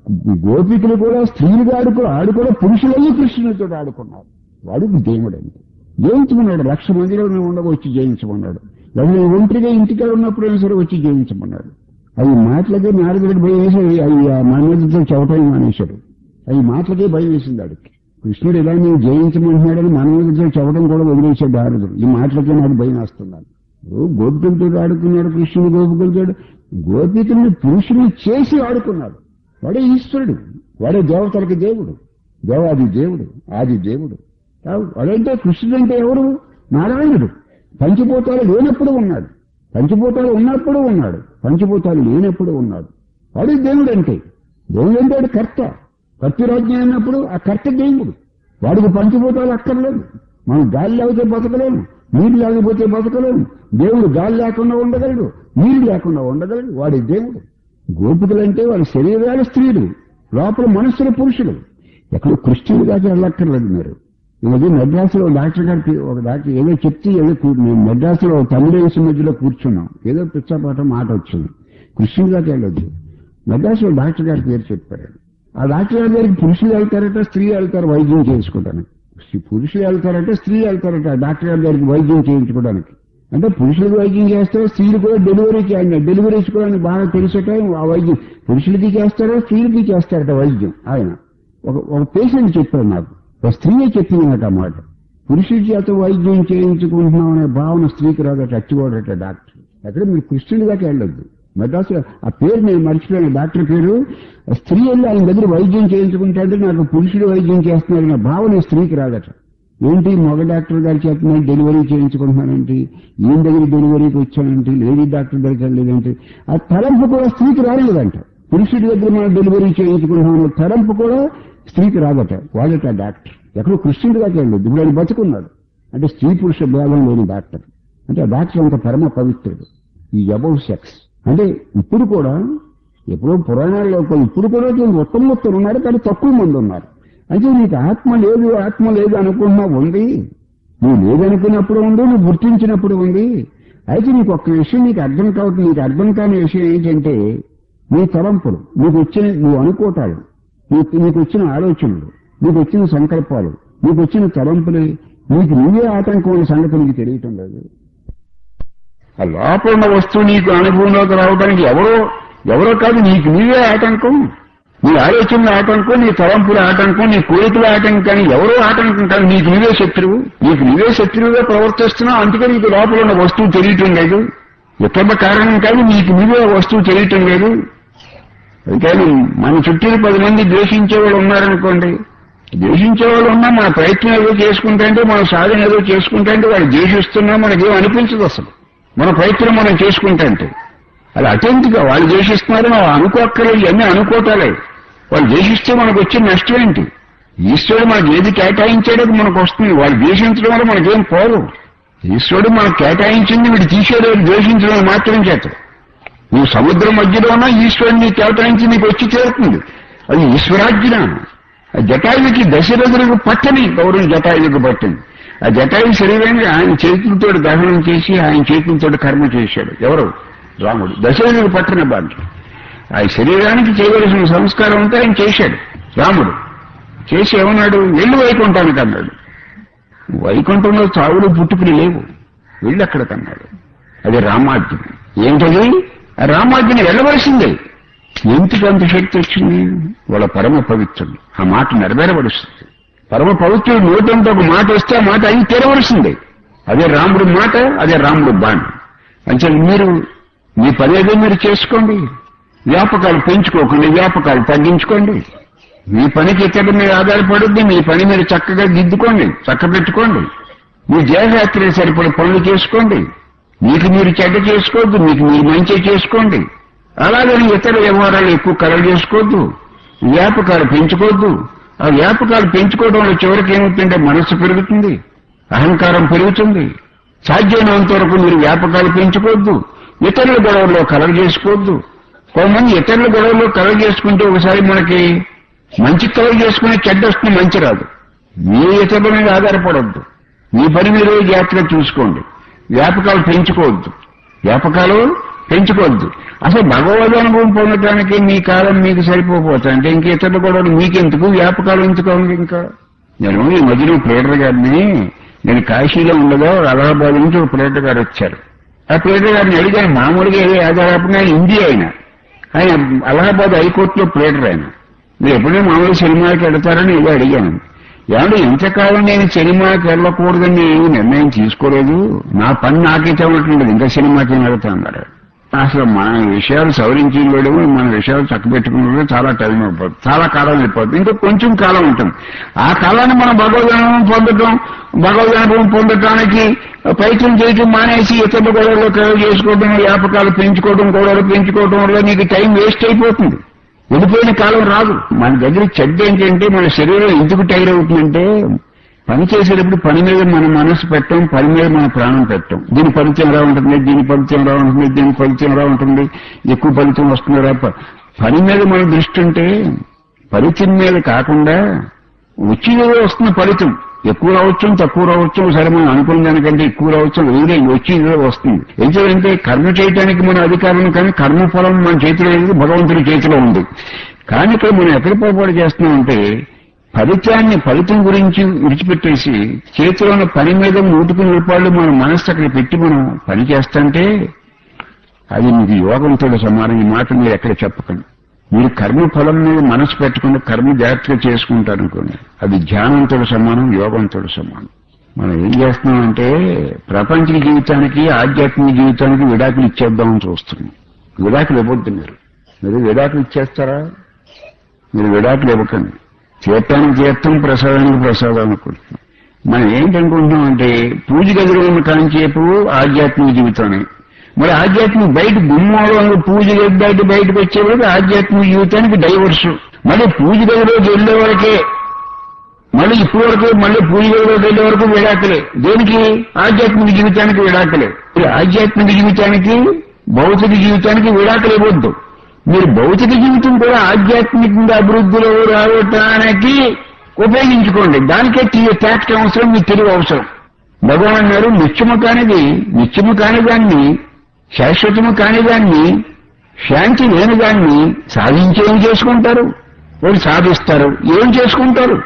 గోపికలు కూడా స్త్రీలుగా ఆడుకో ఆడుకోవడం పురుషులయ్యి కృష్ణుడితో ఆడుకున్నారు. వాడికి దేవుడు అండి. జయించమన్నాడు. లక్ష మందిలో ఉండగా వచ్చి జయించమన్నాడు. లేదా ఒంటరిగా ఇంటికాడ ఉన్నప్పుడైనా సరే వచ్చి జయించమన్నాడు. అవి మాటలకే నారదుడికి భయం వేసాడు. అవి మన్మధుడితో చెప్పటం మానేశాడు. అవి మాటలకే భయం వేసింది ఆడికి. కృష్ణుడు ఇలా నేను జయించమంటున్నాడని మన్మధుడితో చెప్పడం కూడా వదిలేశాడు నారదుడు. ఈ మాటలకే నాకు భయం వేస్తున్నాడు. గోపికలతో ఆడుకున్నాడు కృష్ణుడు, గోపికలతో. గోపికల్ని పురుషుని చేసి ఆడుకున్నాడు. వాడే ఈశ్వరుడు, వాడే దేవతలకి దేవుడు, దేవాది దేవుడు, ఆది దేవుడు. వాడంటే కృష్ణుడు అంటే ఎవరు? నారాయణుడు. పంచభూతాలు లేనప్పుడు ఉన్నాడు, పంచభూతాలు ఉన్నప్పుడు ఉన్నాడు, పంచభూతాలు లేనప్పుడు ఉన్నాడు. వాడు దేవుడు అంటే. దేవుడు అంటే వాడు కర్త. కర్తరాజ్ఞ అన్నప్పుడు ఆ కర్త దేవుడు. వాడికి పంచభూతాలు అక్కర్లేదు. మనం గాలి లేకపోతే బతకలేము, నీరు లేకపోతే బతకలేము. దేవుడు గాలి లేకుండా ఉండగలడు, నీరు లేకుండా ఉండగలడు. వాడి దేవుడు. గోపికలంటే వాళ్ళ శరీరాలు స్త్రీలు, లోపల మనస్సుల పురుషులు. ఎక్కడ కృష్ణుడు దాకా వెళ్ళక్కర్లేదు. మీరు ఇది మెడ్రాసులో డాక్టర్ గారికి ఒక డాక్టర్ ఏదో చెప్తే ఏదో మేము మెడ్రాసులో తమిళేసి మధ్యలో కూర్చున్నాం, ఏదో పిచ్చాపాట మాట వచ్చింది. కృష్ణుడి దాకా వెళ్ళొద్దు. మెడ్రాసులో డాక్టర్ గారి పేరు చెప్పారు. ఆ డాక్టర్ గారి దగ్గరికి పురుషులు వెళ్తారట, స్త్రీ వెళ్తారు వైద్యం చేసుకోవడానికి. పురుషులు వెళ్తారంటే, స్త్రీ వెళ్తారట డాక్టర్ గారి దగ్గరికి వైద్యం చేయించుకోవడానికి. అంటే పురుషులకు వైద్యం చేస్తారు, స్త్రీలు కూడా డెలివరీ చేయాలి. డెలివరీ చేసుకోవడానికి బాగా తెలుసట ఆ వైద్యం. పురుషులకి చేస్తారో స్త్రీలకి చేస్తారట వైద్యం. ఆయన ఒక ఒక పేషెంట్ చెప్పాడు నాకు, ఒక స్త్రీయే చెప్పింది నాకు ఆ మాట. పురుషుడి చేత వైద్యం చేయించుకుంటున్నాం అనే భావన స్త్రీకి రాదట, అచ్చివాడట డాక్టర్. అక్కడ మీరు కృష్ణుడి దాకా వెళ్ళొద్దు. మెడ్రాస్ ఆ పేరు నేను మర్చిపోయాను, డాక్టర్ పేరు. స్త్రీ వెళ్ళి ఆయన దగ్గర వైద్యం చేయించుకుంటే నాకు పురుషుడు వైద్యం చేస్తున్నారనే భావన స్త్రీకి రాదట. ఏంటి మగ డాక్టర్ గారి చేత నేను డెలివరీ చేయించుకుంటున్నానంటే, ఈయన దగ్గర డెలివరీకి వచ్చానంటే, లేడీ డాక్టర్ దగ్గరికి వెళ్ళలేదంటే ఆ తలంపు కూడా స్త్రీకి రాలేదంట. పురుషుడి దగ్గర మనం డెలివరీ చేయించుకుంటున్నామనే తలంపు కూడా స్త్రీకి రాదట. వాడట డాక్టర్. ఎక్కడో కృష్ణుడి దాకా వెళ్ళొద్దు. ఇప్పుడు ఆయన బతుకున్నాడు అంటే స్త్రీ పురుష భేదం లేని డాక్టర్. అంటే ఆ డాక్టర్ అంత పరమ పవిత్రుడు. ఈ అబౌవ్ సెక్స్ అంటే ఇప్పుడు కూడా ఎప్పుడో పురాణాల్లో ఇప్పుడు కూడా ఉత్తమ ఉత్తరు ఉన్నారు, కానీ తక్కువ మంది ఉన్నారు. అంటే నీకు ఆత్మ లేదు ఆత్మ లేదు అనుకున్నా ఉంది, నువ్వు లేదనుకున్నప్పుడు ఉంది, నువ్వు గుర్తించినప్పుడు ఉంది. అయితే నీకు ఒక్క విషయం నీకు అర్థం కావట్లేదు. నీకు అర్థం కాని విషయం ఏంటంటే నీ తలంపులు, నీకు వచ్చిన నువ్వు అనుకోటాలు, నీకు నీకు వచ్చిన ఆలోచనలు, నీకు వచ్చిన సంకల్పాలు, నీకు వచ్చిన తలంపులే నీకు నువ్వే ఆటంకం అనే సంగతి నీకు తెలియటం లేదు. ఆ లోపల ఉన్న వస్తువు నీకు అనుభవంలోకి రావడానికి ఎవరో ఎవరో కాదు, నీకు నీవే ఆటంకం. నీ ఆలోచనల ఆటంకం, నీ తలంపుల ఆటంకం, నీ కోరికల ఆటంకం, కానీ ఎవరో ఆటంకం కాదు, నీకు నీవే శత్రువు. నీకు నీవే శత్రువుగా ప్రవర్తిస్తున్నావు. అందుకే నీకు లోపల ఉన్న వస్తువు తెలియటం లేదు. ఎక్కడ కారణం కాదు, నీకు నీవే వస్తువు తెలియటం లేదు. అందుకని మన చుట్టూ పది మంది ద్వేషించే వాళ్ళు ఉన్నారనుకోండి, ద్వేషించే వాళ్ళు ఉన్నా మన ప్రయత్నం ఏదో చేసుకుంటే, మన సాధన ఏదో చేసుకుంటే వాళ్ళు ద్వేషిస్తున్నా మనకేం అనిపించదు. అసలు మన ప్రయత్నం మనం చేసుకుంటే అలా అటెంట్గా వాళ్ళు ద్వేషిస్తున్నారు మనం అనుకోక్కర్లేదు. ఇవన్నీ అనుకోవటాలే. వాళ్ళు ద్వేషిస్తే మనకు వచ్చే నష్టం ఏంటి? ఈశ్వరుడు మనకి ఏది కేటాయించాడో మనకు వస్తుంది. వాళ్ళు ద్వేషించడం వల్ల మనకేం పోదు. ఈశ్వరుడు మనకు కేటాయించింది వీడు తీసేడు ద్వేషించడం మాత్రం చేత. నువ్వు సముద్రం మధ్యలో ఉన్నా ఈశ్వరుడిని కేటాయించి నీకు వచ్చి చేరుతుంది. అది ఈశ్వరాజ్ఞ. ఆ జటాయుడికి దశరథులకు పట్టని గౌరవం జటాయుడికి పట్టింది. ఆ జటాయు శరీరాన్ని ఆయన చేతులతో దహనం చేసి ఆయన చేతులతో కర్మ చేశాడు. ఎవరు? రాముడు. దశరథుడికి పట్టిన భాగ్యం. ఆ శరీరానికి చేయవలసిన సంస్కారం అంతా ఆయన చేశాడు. రాముడు చేసి ఏమన్నాడు? వెళ్ళి వైకుంఠానికి అన్నాడు. వైకుంఠంలో చావులు పుట్టుకుని లేవు, వెళ్ళి అక్కడికన్నాడు. అది రామాజ్ఞ. ఏంటది? ఆ రామాజ్ఞని వెళ్ళవలసిందే. ఎందుకు అంత శక్తి వచ్చింది? వాళ్ళ పరమ పవిత్రుడు ఆ మాట నెరవేరవలసింది. పరమ పవిత్రుడు నోటంతో ఒక మాట వస్తే ఆ మాట అయి తెరవలసిందే. అదే రాముడు మాట, అదే రాముడు బాణం. అంటే మీరు మీ పని ఏదో మీరు చేసుకోండి. వ్యాపకాలు పెంచుకోకండి, వ్యాపకాలు తగ్గించుకోండి. మీ పనికి ఇతరుల మీద ఆధారపడుద్ది. మీ పని మీరు చక్కగా దిద్దుకోండి, చక్క పెట్టుకోండి. మీ దేహయాత్ర సరిపడే పనులు చేసుకోండి. మీకు మీరు చెడ్డ చేసుకోవద్దు, మీకు మీరు మంచి చేసుకోండి. అలాగని ఇతర వ్యవహారాలు ఎక్కువ కలగ చేసుకోవద్దు, వ్యాపకాలు పెంచుకోవద్దు. ఆ వ్యాపకాలు పెంచుకోవడం వల్ల చివరికి ఏమవుతుందంటే మనస్సు పెరుగుతుంది, అహంకారం పెరుగుతుంది. సాధ్యమైనంత వరకు మీరు వ్యాపకాలు పెంచుకోవద్దు, ఇతరుల గొడవల్లో కలగ చేసుకోవద్దు. కొంతమంది ఇతరుల గొడవల్లో కలగ చేసుకుంటే ఒకసారి మనకి మంచి కలగ చేసుకునే చెడ్డ వస్తుంది, మంచి రాదు. మీ ఇతరుల మీద ఆధారపడవద్దు. మీ పని మీరు జాగ్రత్తగా చూసుకోండి. వ్యాపకాలు పెంచుకోవద్దు, వ్యాపకాలు పెంచుకోవద్దు. అసలు భగవద్ అనుభవం పొందడానికి మీ కాలం మీకు సరిపోవచ్చు. అంటే ఇంక ఇతరులు కూడా మీకెందుకు వ్యాపకాలు ఎంచుకోండి. ఇంకా నేను ఈ మధ్యలో ప్లేటర్ గారిని నేను కాశీలో ఉండగా అలహాబాద్ నుంచి ఒక ప్లేటర్ గారు వచ్చారు. ఆ ప్లేటర్ గారిని అడిగాను. మామూలుగా ఏదో ఆధారపడిన ఆయన హిందీ అయినా ఆయన అలహాబాద్ హైకోర్టులో ప్లేటర్ అయినా మీరు ఎప్పుడైనా మామూలుగా సినిమాకి వెళతారని ఏదో అడిగాను. ఏమంటే ఇంతకాలం నేను సినిమాకి వెళ్ళకూడదని నేను నిర్ణయం తీసుకోలేదు, నా పని నాకే చదవట్లేదు, ఇంకా సినిమాకి వెళ్తా అన్నారు. అసలు మన విషయాలు సవరించడం, మన విషయాలు చక్కబెట్టుకునే చాలా టైం అయిపోతుంది, చాలా కాలం అయిపోతుంది. ఇంకా కొంచెం కాలం ఉంటుంది. ఆ కాలాన్ని మనం భగవద్ అనుభవం పొందడం, భగవద్ అనుభవం పొందటానికి ప్రయత్నం చేయటం మానేసి ఇతరుల గొడవలు కలవ చేసుకోవడం, వ్యాపకాలు పెంచుకోవడం, గొడవలు పెంచుకోవడం వల్ల నీకు టైం వేస్ట్ అయిపోతుంది. వెళ్ళిపోయిన కాలం రాదు. మన దగ్గర చెడ్డ ఏంటంటే మన శరీరం ఎందుకు టైర్ అవుతుందంటే పని చేసేటప్పుడు పని మీద మన మనసు పెట్టం, పని మీద మన ప్రాణం పెట్టం. దీని ఫలితం ఎలా ఉంటుంది, దీని ఫలితం ఎలా ఉంటుంది, దీని ఫలితం ఎలా ఉంటుంది, ఎక్కువ ఫలితం వస్తుందా. పని మీద మన దృష్టి ఉంటే ఫలితం మీద కాకుండా వచ్చేదో వస్తున్న ఫలితం ఎక్కువ రావచ్చు, తక్కువ రావచ్చు. సరే మనం అనుకున్న దానికంటే ఎక్కువ రావచ్చు, వేరే వచ్చేదో వస్తుంది. ఎందుకంటే కర్మ చేయడానికి మన అధికారం, కానీ కర్మఫలం మన చేతిలో లేదు, భగవంతుడి చేతిలో ఉంది. కానీ ఇక్కడ మనం ఎక్కడ పొరపాటు చేస్తున్నామంటే ఫలితాన్ని ఫలితం గురించి విడిచిపెట్టేసి చేతిలో ఉన్న పని మీద నూటికి రూపాయలు మన మనస్సు అక్కడ పెట్టి మనం పని చేస్తుంటే అది మీకు యోగంతో సమానం. ఈ మాట మీరు ఎక్కడ చెప్పకండి. మీరు కర్మ ఫలం మీద మనసు పెట్టుకుని కర్మ జాగ్రత్తగా చేసుకుంటారనుకోండి, అది ధ్యానంతో సమానం, యోగంతో సమానం. మనం ఏం చేస్తున్నామంటే ప్రపంచ జీవితానికి ఆధ్యాత్మిక జీవితానికి విడాకులు ఇచ్చేద్దామని చూస్తున్నాం. విడాకులు ఇవ్వద్దు. మీరు మీరు విడాకులు ఇచ్చేస్తారా? మీరు విడాకులు ఇవ్వకండి. తీర్థానికి తీర్థం, ప్రసాదానికి ప్రసాదం అనుకుంటున్నాం. మనం ఏంటనుకుంటున్నాం అంటే పూజ గదిలో ఉన్న కాంచేపు ఆధ్యాత్మిక జీవితాన్ని, మరి ఆధ్యాత్మిక బయట గుమ్మంలో పూజ గది బయట బయటకు వచ్చేవారికి ఆధ్యాత్మిక జీవితానికి డైవర్స్. మళ్ళీ పూజ గదిలోకి వెళ్లే వరకే, మళ్ళీ ఇప్పుడు వరకు మళ్ళీ పూజ గదిలోకి వెళ్లే వరకు విడాకులే. దేనికి? ఆధ్యాత్మిక జీవితానికి విడాకులే. ఆధ్యాత్మిక జీవితానికి భౌతిక జీవితానికి విడాకులు ఇవ్వద్దు. మీరు భౌతిక జీవితం కూడా ఆధ్యాత్మికంగా అభివృద్ధిలో రావటానికి ఉపయోగించుకోండి. దానికే ట్యాక్ట్ అవసరం, మీకు తెలివి అవసరం. భగవాన్ అన్నారు నిత్యము కానిది, నిత్యము కాని దాన్ని, శాశ్వతము కాని దాన్ని, శాంతి లేని దాన్ని సాధించి ఏం చేసుకుంటారు? వాళ్ళు సాధిస్తారు. ఏం చేసుకుంటారు?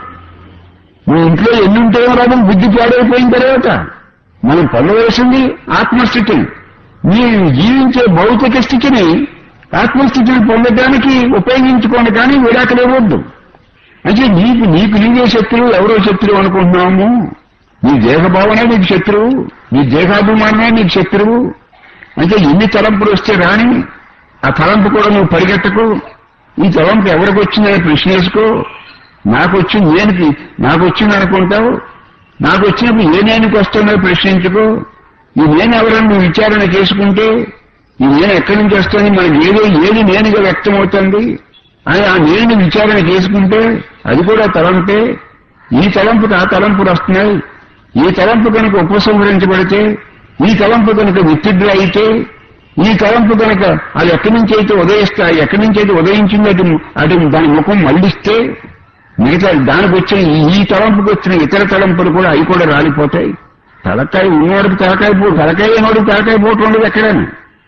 మీ ఇంట్లో ఎన్ని ఉంటాయో రాదు, బుద్ధి పాడైపోయిన తర్వాత మనం పొందవలసింది ఆత్మస్థితిని. మీరు జీవించే భౌతిక స్థితిని, ఆత్మస్థితిని పొందడానికి ఉపయోగించుకోండి, కానీ విడాకులు ఇవ్వద్దు. అంటే నీకు నీకు నీవే శత్రువు, ఎవరో శత్రువు అనుకుంటున్నాము. నీ దేహభావనే నీకు శత్రువు, నీ దేహాభిమానమే నీకు శత్రువు. అంటే ఎన్ని తలంపులు వస్తే రాని ఆ తలంపు కూడా నువ్వు పరిగెట్టకు. ఈ తలంపు ఎవరికి వచ్చిందని ప్రశ్న వేసుకో. నాకు వచ్చింది నేనుకి, నాకు వచ్చింది అనుకుంటావు. నాకు వచ్చినప్పుడు ఏ నేనుకి వస్తుందో ప్రశ్నించుకో. ఈ నేను ఎవరని నువ్వు విచారణ చేసుకుంటే ఈ నేను ఎక్కడి నుంచి వస్తుంది, మనకి ఏదో ఏది నేనుగా వ్యక్తమవుతుంది అని ఆ నేను విచారణ చేసుకుంటే అది కూడా తలంపే. ఈ తలంపుకి ఆ తలంపులు వస్తున్నాయి. ఈ తలంపు కనుక ఉపసంహరించబడితే, ఈ తలంపు కనుక విత్డ్రా అయితే, ఈ తలంపు కనుక అది ఎక్కడి నుంచి అయితే ఉదయిస్తాయి, ఎక్కడి నుంచి అయితే ఉదయించిందో అది అది దాని ముఖం మళ్లిస్తే మిగతా దానికి వచ్చిన ఈ తలంపుకి వచ్చిన ఇతర తలంపులు కూడా అవి కూడా రాలిపోతాయి. తలకాయ ఉన్నవాడికి తలకాయ పో తలకాయ ఉన్నవాడికి తలకాయ పోటు ఉండదు ఎక్కడైనా.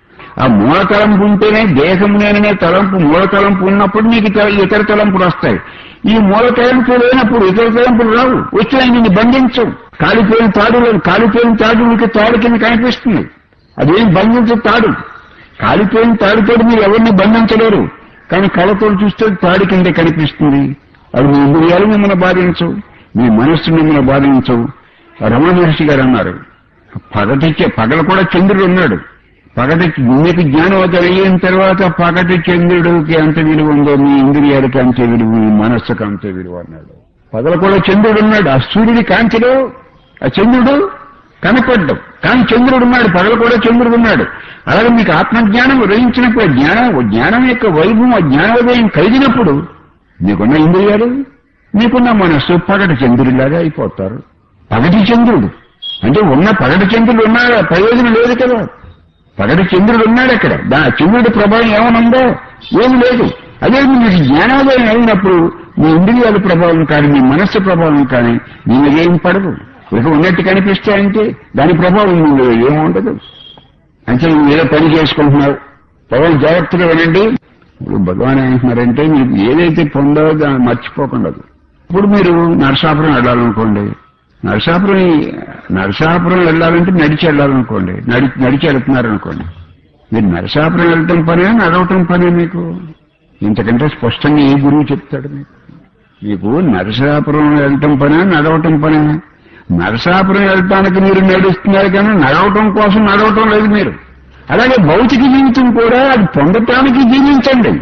ఆ మూల తలంపు ఉంటేనే దేహం నేననే తలంపు, మూల తలంపు ఉన్నప్పుడు నీకు ఇతర తలంపులు వస్తాయి. ఈ మూల తలంపు లేనప్పుడు ఇతర తలంపులు రావు. వచ్చినా నిన్ను బంధించవు. కాలిపోయిన తాడు లేదు. కాలిపోయిన తాడు మీకు తాడు కింద కనిపిస్తుంది. అదేం బంధించే తాడు. కాలిపోయిన తాడుతో మీరు ఎవరిని బంధించలేరు. కానీ కళ్ళతో చూస్తే తాడు కింద కనిపిస్తుంది. అది మీ ఇంద్రియాలు మిమ్మల్ని బాధించవు, మీ మనస్సు మిమ్మల్ని బాధించవు. రమణ మహర్షి గారు అన్నారు, పగటిచ్చే పగలు కూడా చంద్రుడు ఉన్నాడు. పగటి మీకు జ్ఞానోదయం అయిన తర్వాత పగటి చంద్రుడికి ఎంత విలువ ఉందో మీ ఇంద్రియాలకి అంతే విలువ, మీ మనస్సుకు అంతే విలువ అన్నాడు. పగలు కూడా చంద్రుడు ఉన్నాడు. ఆ సూర్యుడి కాంతిలో ఆ చంద్రుడు కనపడ్డం, కానీ చంద్రుడు ఉన్నాడు. పగలు కూడా చంద్రుడు ఉన్నాడు. అలాగే మీకు ఆత్మజ్ఞానం ఉదయించినప్పుడు జ్ఞానం జ్ఞానం యొక్క వైభవం, జ్ఞానోదయం కలిగినప్పుడు మీకున్న ఇంద్రియాలు, మీకున్న మనస్సు పగటి చంద్రుడిలాగా అయిపోతారు. పగటి చంద్రుడు అంటే ఉన్న పగటి చంద్రుడు ఉన్నాడు, ప్రయోజనం లేదు కదా. పగటి చంద్రుడు ఉన్నాడు అక్కడ. దా చంద్రుడి ప్రభావం ఏమైనా ఉందో? ఏమి లేదు. అదే మీకు జ్ఞానోదయం అయినప్పుడు మీ ఇంద్రియాల ప్రభావం కానీ, మీ మనస్సు ప్రభావం కానీ మీ మీద ఏం పడదు. ఇక ఉన్నట్టు కనిపిస్తాయంటే దాని ప్రభావం మీరు ఏముండదు. అంటే మీరు ఏదో పని చేసుకుంటున్నారు. ప్రభావం జాగ్రత్తగా వినండి. ఇప్పుడు భగవాన్ ఏమంటున్నారంటే మీరు ఏదైతే పొందాలో దాన్ని మర్చిపోకుండా. ఇప్పుడు మీరు నరసాపురం వెళ్ళాలనుకోండి, నరసాపురం నరసాపురం వెళ్ళాలంటే నడిచి వెళ్ళాలనుకోండి, నడి నడిచి వెళ్తున్నారనుకోండి. మీరు నరసాపురం వెళ్ళటం పనే, నడవటం పనే మీకు? ఇంతకంటే స్పష్టంగా ఏ గురువు చెప్తాడు మీకు? మీకు నరసాపురం వెళ్ళటం పనే, నడవటం పనే? నరసాపురం వెళ్ళటానికి మీరు నడుస్తున్నారు కానీ నడవటం కోసం నడవటం లేదు మీరు. అలాగే భౌతిక జీవితం కూడా అది పొందటానికి జీవించండి.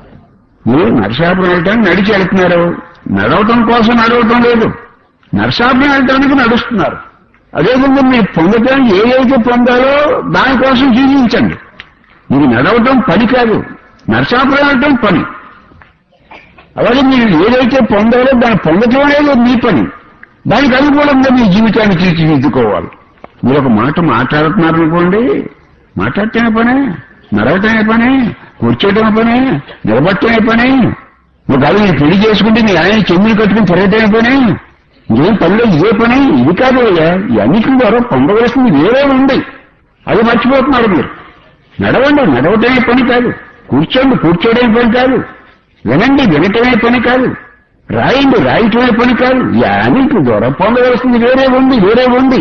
మీరు నరసాపురం వెళ్ళటానికి నడిచి వెళ్తున్నారు, నడవటం కోసం నడవటం లేదు. నరసాపురం వెళ్ళటానికి నడుస్తున్నారు. అదేవిధంగా మీరు పొందటానికి ఏదైతే పొందాలో దానికోసం జీవించండి. మీరు నడవటం పని కాదు, నరసాపురం వెళ్ళటం పని. అలాగే మీరు ఏదైతే పొందాలో దాన్ని పొందటం అనేది మీ పని. దానికి అనుకూలంగా మీ జీవితాన్ని తీర్చిదిద్దుకోవాలి. మీరు ఒక మాట మాట్లాడుతున్నారనుకోండి, మాట్లాడటమే పనే, నడవటమే పనే, కూర్చోటమే పనే, నిలబట్టమే పనే. ఒక అది మీరు పెళ్లి చేసుకుంటే మీ ఆయన చెమ్మిని కట్టుకుని తిరగటమే పనే. ఇదేం పనిలో ఇదే పని. ఇది కాదు అయ్యా, ఇవన్నిటి ద్వారా పొందవలసింది వేరే ఉంది. అది మర్చిపోతున్నారు మీరు. నడవండి, నడవటమే పని కాదు. కూర్చోండి, కూర్చోవడమే పని కాదు. వినండి, వినటమే పని కాదు. రాయండి, రాయటమే పని కాదు. అన్నింటి ద్వారా పొందవలసింది వేరే ఉంది, వేరే ఉంది.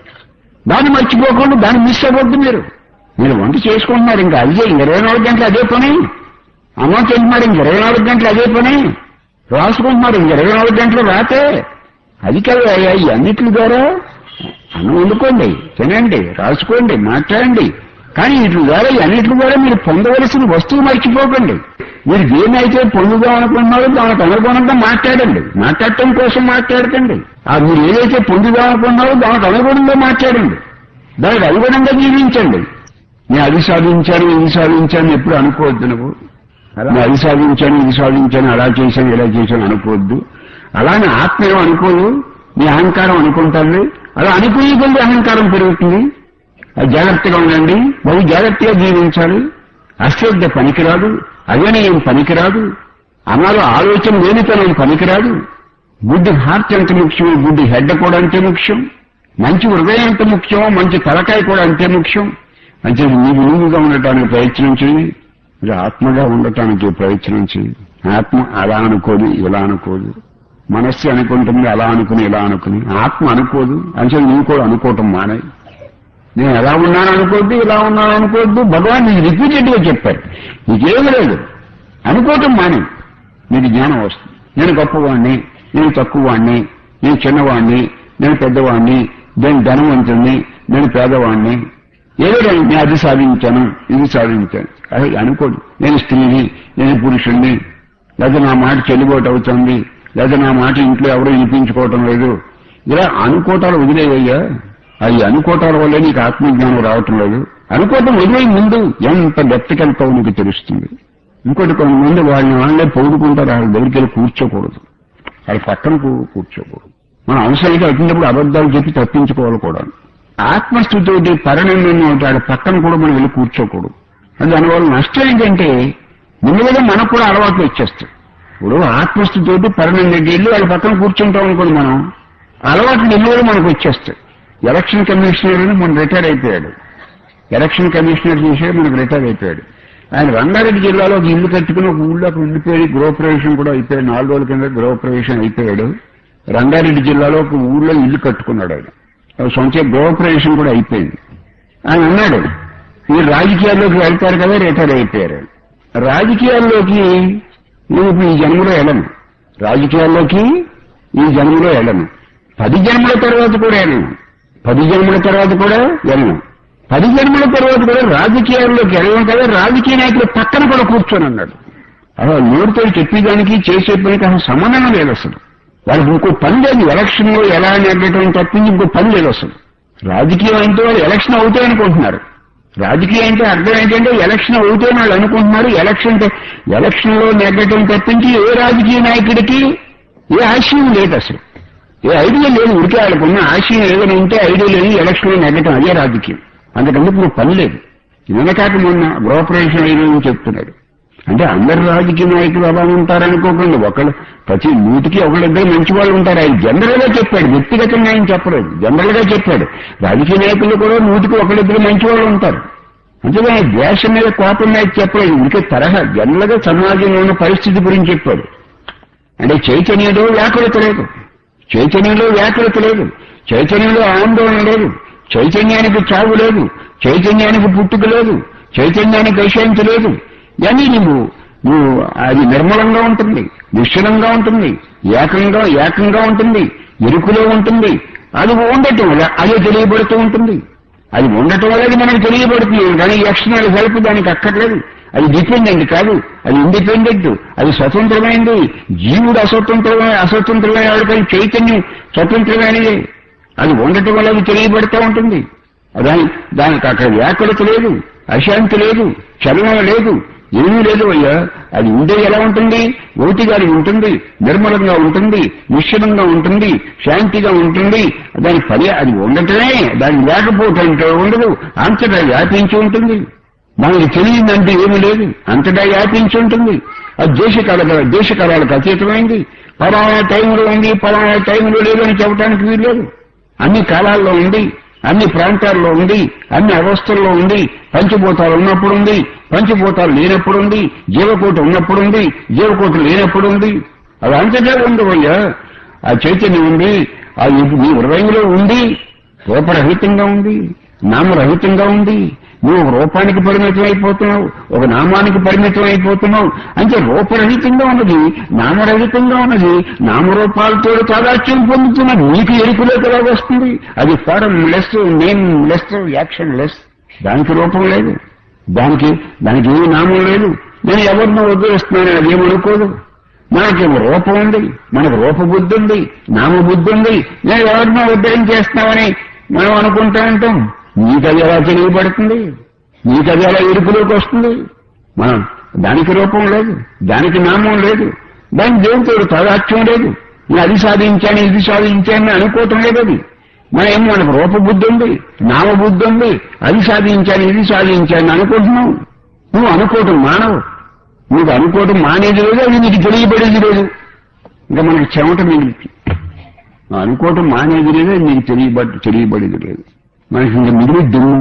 దాన్ని మర్చిపోకుండా దాన్ని మిస్ అవ్వద్దు. మీరు మీరు వంట చేసుకుంటున్నారు, ఇంకా అదే ఇరవై నాలుగు గంటలు అదే పని. అన్నం తింటున్నారు, ఇంక ఇరవై నాలుగు గంటలు అదే పని. రాసుకుంటున్నారు, ఇంక ఇరవై నాలుగు గంటలు రాతే. అది కాదు అయ్యా, ఈ అన్నిటి ద్వారా అన్నం వండుకోండి, తినండి, రాసుకోండి, మాట్లాడండి. కానీ వీటి ద్వారా అన్నిటి ద్వారా మీరు పొందవలసిన వస్తువు మర్చిపోకండి. మీరు దేన్నైతే పొందుదాం అనుకుంటున్నారో దానికి అనుగుణంగా మాట్లాడండి. మాట్లాడటం కోసం మాట్లాడకండి. ఆ మీరు ఏదైతే పొందుదాం అనుకుంటున్నారో దానికి అనుగుణంగా మాట్లాడండి. దానికి అనుగుణంగా జీవించండి. నేను అది సాధించాను, ఇది సాధించాను ఎప్పుడు అనుకోవద్దు. నువ్వు నేను అది సాధించాను, ఇది సాధించాను, అలా చేశాను, ఇలా చేశాను అనుకోవద్దు. అలానే ఆత్మ ఏమో అనుకోదు, నీ అహంకారం అనుకుంటుంది. అలా అనుకునే కొద్ది అహంకారం పెరుగుతుంది. అది జాగ్రత్తగా ఉండండి, బహు జాగ్రత్తగా జీవించాలి. అశ్రద్ధ పనికిరాదు, అవినయం పనికిరాదు, అనాలో ఆలోచన లేనితనం పనికిరాదు. గుడ్ హార్ట్ ఎంత ముఖ్యం, గుడ్ హెడ్ కూడా అంతే ముఖ్యం. మంచి హృదయం ఎంత ముఖ్యం, మంచి తలకాయ కూడా అంతే ముఖ్యం. అంటే నీవు నువ్వుగా ఉండటానికి ప్రయత్నం చేయి, ఆత్మగా ఉండటానికి ప్రయత్నం చేయి. ఆత్మ అలా అనుకోదు, ఇలా అనుకోదు. మనస్సు అనుకుంటుంది అలా అనుకుని ఇలా అనుకుని. ఆత్మ అనుకోదు, అంటే నువ్వు కూడా అనుకోవటం మానే. నేను ఎలా ఉన్నాను అనుకోవద్దు, ఇలా ఉన్నాను అనుకోవద్దు. భగవాన్ నీకు రిపీటెడ్ గా చెప్పారు. నీకేమి లేదు, అనుకోవటం మానే. నీకు జ్ఞానం వస్తుంది. నేను గొప్పవాణ్ణి, నేను తక్కువవాణ్ణి, నేను చిన్నవాణ్ణి, నేను పెద్దవాణ్ణి, నేను ధనవంతుణ్ణి, నేను పేదవాణ్ణి, ఏదో నేను అది సాధించాను, ఇది సాధించాను అది అనుకోండి. నేను స్త్రీని, నేను పురుషుణ్ణి, లేదా నా మాట చెల్లుబాటు అవుతుంది, లేదా నా మాట ఇంట్లో ఎవరూ వినిపించుకోవటం లేదు. ఇలా అనుకోవటాలు వదిలేవయ్యా. అవి అనుకోవటాల వల్లే నీకు ఆత్మజ్ఞానం రావటం లేదు. అనుకోవటం వదిలే ముందు ఎంత డెప్త్కెళ్తావో నీకు తెలుస్తుంది. ఇంకోటి కొంతమంది వాళ్ళని వాళ్ళే పొగుడుకుంటారు, వాళ్ళ దగ్గరికి వెళ్ళి కూర్చోకూడదు, వాళ్ళ పక్కన కూర్చోకూడదు. మనం అవసరానికి వచ్చినప్పుడు అబద్ధాలు చెప్పి తప్పించుకోవాలి కూడా. ఆత్మస్థితితోటి పరిణామం వాడి పక్కన కూడా మనం వెళ్ళి కూర్చోకూడదు. అది దానివల్ల నష్టం ఏంటంటే ముందుగా మనకు కూడా అలవాట్లు వచ్చేస్తాయి. ఇప్పుడు ఆత్మస్థితితోటి పరిణామం దగ్గర వెళ్ళి వాళ్ళ పక్కన కూర్చుంటాం అనుకోండి, మనం అలవాట్లు ఎన్నో మనకు వచ్చేస్తాయి. ఎలక్షన్ కమిషనర్ అని మనం రిటైర్ అయిపోయాడు. ఎలక్షన్ కమిషనర్ చేసే మనకు రిటైర్ అయిపోయాడు. ఆయన రంగారెడ్డి జిల్లాలో ఒక ఇల్లు కట్టుకుని ఒక ఊళ్ళో అక్కడ ఉండిపోయి గృహప్రవేశం కూడా అయిపోయాడు. నాలుగు రోజుల కింద గృహప్రవేశం అయిపోయాడు. రంగారెడ్డి జిల్లాలో ఒక ఊళ్ళో ఇల్లు కట్టుకున్నాడు. ఆయన సొంత గృహప్రవేశం కూడా అయిపోయింది. ఆయన అన్నాడు, మీరు రాజకీయాల్లోకి వెళ్తారు కదా, రిటైర్ అయిపోయారు. రాజకీయాల్లోకి నేను ఇప్పుడు ఈ జన్మలో వెళ్ళను, రాజకీయాల్లోకి ఈ జన్మలో వెళ్ళను, పది జన్మల తర్వాత కూడా వెళ్ళను, పది జన్మల తర్వాత కూడా వెళ్ళను, పది జన్మల తర్వాత కూడా రాజకీయాల్లోకి వెళ్ళను కదా, రాజకీయ నాయకులు పక్కన కూడా కూర్చొని అన్నాడు. అలా నోటితో చెప్పేదానికి చేసే పనికి అసలు సంబంధం లేదు. అసలు వాళ్ళకి ఇంకో పని లేదు. ఎలక్షన్ లో ఎలా నెగ్గటం తప్పించి ఇంకో పని లేదు. అసలు రాజకీయం అంటే వాళ్ళు ఎలక్షన్ అవుతాయి అనుకుంటున్నారు. రాజకీయం అంటే అర్థం ఏంటంటే ఎలక్షన్ అవుతాయని వాళ్ళు అనుకుంటున్నారు. ఎలక్షన్ ఎలక్షన్ లో నెగ్గటం తప్పించి ఏ రాజకీయ నాయకుడికి ఏ ఆశయం లేదు. అసలు ఏ ఐడియా లేదు. ఉడికే వాళ్ళకున్న ఆశయం ఏదైనా ఉంటే ఐడియా లేదు. ఎలక్షన్ లో నెగ్గటం అదే రాజకీయం. అందుకందుకు నువ్వు పని లేదు. నిన్నకాక మొన్న గృహప్రవేశం అయ్యిందని చెప్తున్నాడు. అంటే అందరు రాజకీయ నాయకులు అలా ఉంటారనుకోకుండా ఒకళ్ళు ప్రతి నూటికి ఒకళ్ళిద్దరు మంచి వాళ్ళు ఉంటారు. ఆయన జనరల్ గా చెప్పాడు, వ్యక్తిగతంగా ఆయన చెప్పలేదు, జనరల్ గా చెప్పాడు. రాజకీయ నాయకులు కూడా నూటికి ఒకళ్ళిద్దరు మంచి వాళ్ళు ఉంటారు. అంటే ఆయన ద్వేషం మీద కోపం మీద చెప్పలేదు. ఇంకే తరహా జనరల్ గా సమాజంలో ఉన్న పరిస్థితి గురించి చెప్పాడు. అంటే చైతన్యంలో వ్యాకులత లేదు, చైతన్యంలో వ్యాకులత లేదు, చైతన్యంలో ఆందోళన లేదు, చైతన్యానికి చావు లేదు, చైతన్యానికి పుట్టుక లేదు, చైతన్యానికి అశాంతి లేదు. ఇవన్నీ నువ్వు నువ్వు అది నిర్మలంగా ఉంటుంది, నిశ్చలంగా ఉంటుంది, ఏకంగా ఏకంగా ఉంటుంది, ఎరుకులో ఉంటుంది. అది ఉండటం వల్ల అదే తెలియబడుతూ ఉంటుంది. అది ఉండటం వల్ల అది మనకు తెలియబడుతుంది. కానీ ఎక్స్టర్నల్ హెల్ప్ దానికి అక్కర్లేదు. అది డిపెండెంట్ కాదు, అది ఇండిపెండెంట్, అది స్వతంత్రమైనది. జీవుడు అస్వతంత్రమైన అస్వతంత్రమైన వాడు, కానీ చైతన్యం స్వతంత్రమైనది. అది ఉండటం వల్ల అది తెలియబడుతూ ఉంటుంది. దాని దానికి అక్కడ వ్యాకులత లేదు, అశాంతి లేదు, చలనం లేదు, ఏమీ లేదు అయ్యా. అది ఉండే ఎలా ఉంటుంది? ఒకటిగా ఉంటుంది, నిర్మలంగా ఉంటుంది, నిశ్చలంగా ఉంటుంది, శాంతిగా ఉంటుంది. దాని పని అది ఉండటమే, దాన్ని లేకపోవటం ఉండదు. అంతటా వ్యాపించి ఉంటుంది. మనకి తెలియదంటే ఏమీ లేదు, అంతటా వ్యాపించి ఉంటుంది. అది దేశకాల దేశకాలాలకు అతీతమైంది. పలానా టైంలో ఉంది, పలానా టైంలో లేదని చెప్పడానికి వీల్లేదు. అన్ని కాలాల్లో ఉంది, అన్ని ప్రాంతాల్లో ఉంది, అన్ని అవస్థల్లో ఉంది. పంచభూతాలు ఉన్నప్పుడు ఉంది, పంచభూతాలు లేనప్పుడు ఉంది, జీవకోటి ఉన్నప్పుడు ఉంది, జీవకోటి లేనప్పుడు ఉంది. అది అంతటా ఉండవయ్యా. ఆ చైతన్యం ఉంది, ఆ నీ హృదయంలో ఉంది, రూపరహితంగా ఉంది, నామరహితంగా ఉంది. నువ్వు ఒక రూపానికి పరిమితం అయిపోతున్నావు, ఒక నామానికి పరిమితం అయిపోతున్నావు. అంటే రూపరహితంగా ఉన్నది, నామరహితంగా ఉన్నది, నామరూపాలతో తాదాత్యం పొందుతున్నది నీకు ఎరుకులోకి ఎలా వస్తుంది? అది formless, nameless, actionless. దానికి రూపం లేదు, దానికి దానికి ఏమి నామం లేదు. నేను ఎవరినో ఉద్ధరిస్తున్నాను అది ఏమనుకోదు. మనకేమో రూపం ఉంది, మనకు రూపబుద్ధి ఉంది, నామబుద్ధి ఉంది. నేను ఎవరినో ఉద్ధరించేస్తున్నామని మనం అనుకుంటా ఉంటాం. నీకది ఎలా తెలియబడుతుంది? నీకది ఎలా ఎరుపులోకి వస్తుంది? మనం దానికి రూపం లేదు, దానికి నామం లేదు, దానికి దేవుడితో తాదాత్యం లేదు. నేను అది సాధించాను, ఇది సాధించాను అనుకోవటం లేదు. అది మన ఏమో మనకు రూపబుద్ధి ఉంది, నామబుద్ధి ఉంది, అది సాధించాను, ఇది సాధించాను అనుకుంటున్నావు. నువ్వు అనుకోవటం మానవు. నువ్వు అనుకోవటం మానేది లేదు, అది నీకు తెలియబడేది లేదు. ఇంకా మనకి చెమట మిగిలి అనుకోవటం మానేది లేదు, అది నీకు తెలియబడి తెలియబడేది లేదు. మనకి ఇంకా మిగిలి దుమ్ము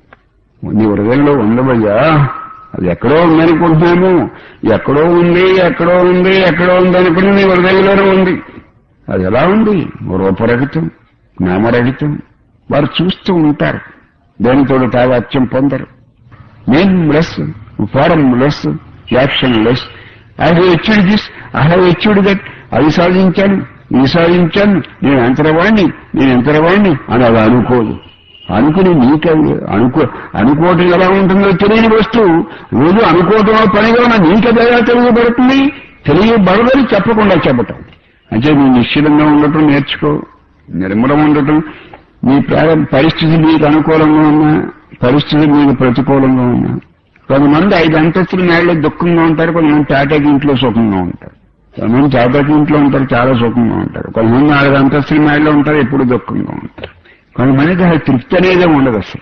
నీ హృదయంలో ఉండవయ్యా. అది ఎక్కడో ఉందనుకుంటున్నాము, ఎక్కడో ఉంది, ఎక్కడో ఉంది, ఎక్కడో ఉంది అనుకుని నీ హృదయంలోనే ఉంది. అది ఎలా ఉంది? రూపరహితం, నామరహితం. వారు చూస్తూ ఉంటారు, దేనితో తాదాత్యం పొందరు. Nameless, formless, actionless. I have achieved this, I have achieved that. అది సాధించాను, ఇది సాధించాను, నేను అంతరవాణ్ణి, నేను ఎంతరవాణ్ణి అని అది అనుకోదు. అనుకుని నీకవి అనుకో అనుకోవటం ఎలా ఉంటుందో తెలియని వస్తువు రోజు అనుకోవటం పనిగా ఉన్న నీకది ఎలా తెలియబడుతుంది? తెలియబడదని చెప్పకుండా చెప్పటం. అంటే నువ్వు నిశ్చలంగా ఉండటం నేర్చుకో, నిర్మలం ఉండటం. నీ ప్రార పరిస్థితి మీకు అనుకూలంగా ఉన్నా, పరిస్థితి మీకు ప్రతికూలంగా ఉన్నా. కొంతమంది ఐదు అంతస్తుల మేడలో దుఃఖంగా ఉంటారు, కొంతమంది తాటాకి ఇంట్లో సుఖంగా ఉంటారు. కొంతమంది తాటాకి ఇంట్లో ఉంటారు, చాలా సుఖంగా ఉంటారు. కొంతమంది నాలుగు అంతస్తుల మేడలో ఉంటారు, ఎప్పుడు దుఃఖంగా ఉంటారు. కొంతమందికి అసలు తృప్తి అనేదే ఉండదు. అసలు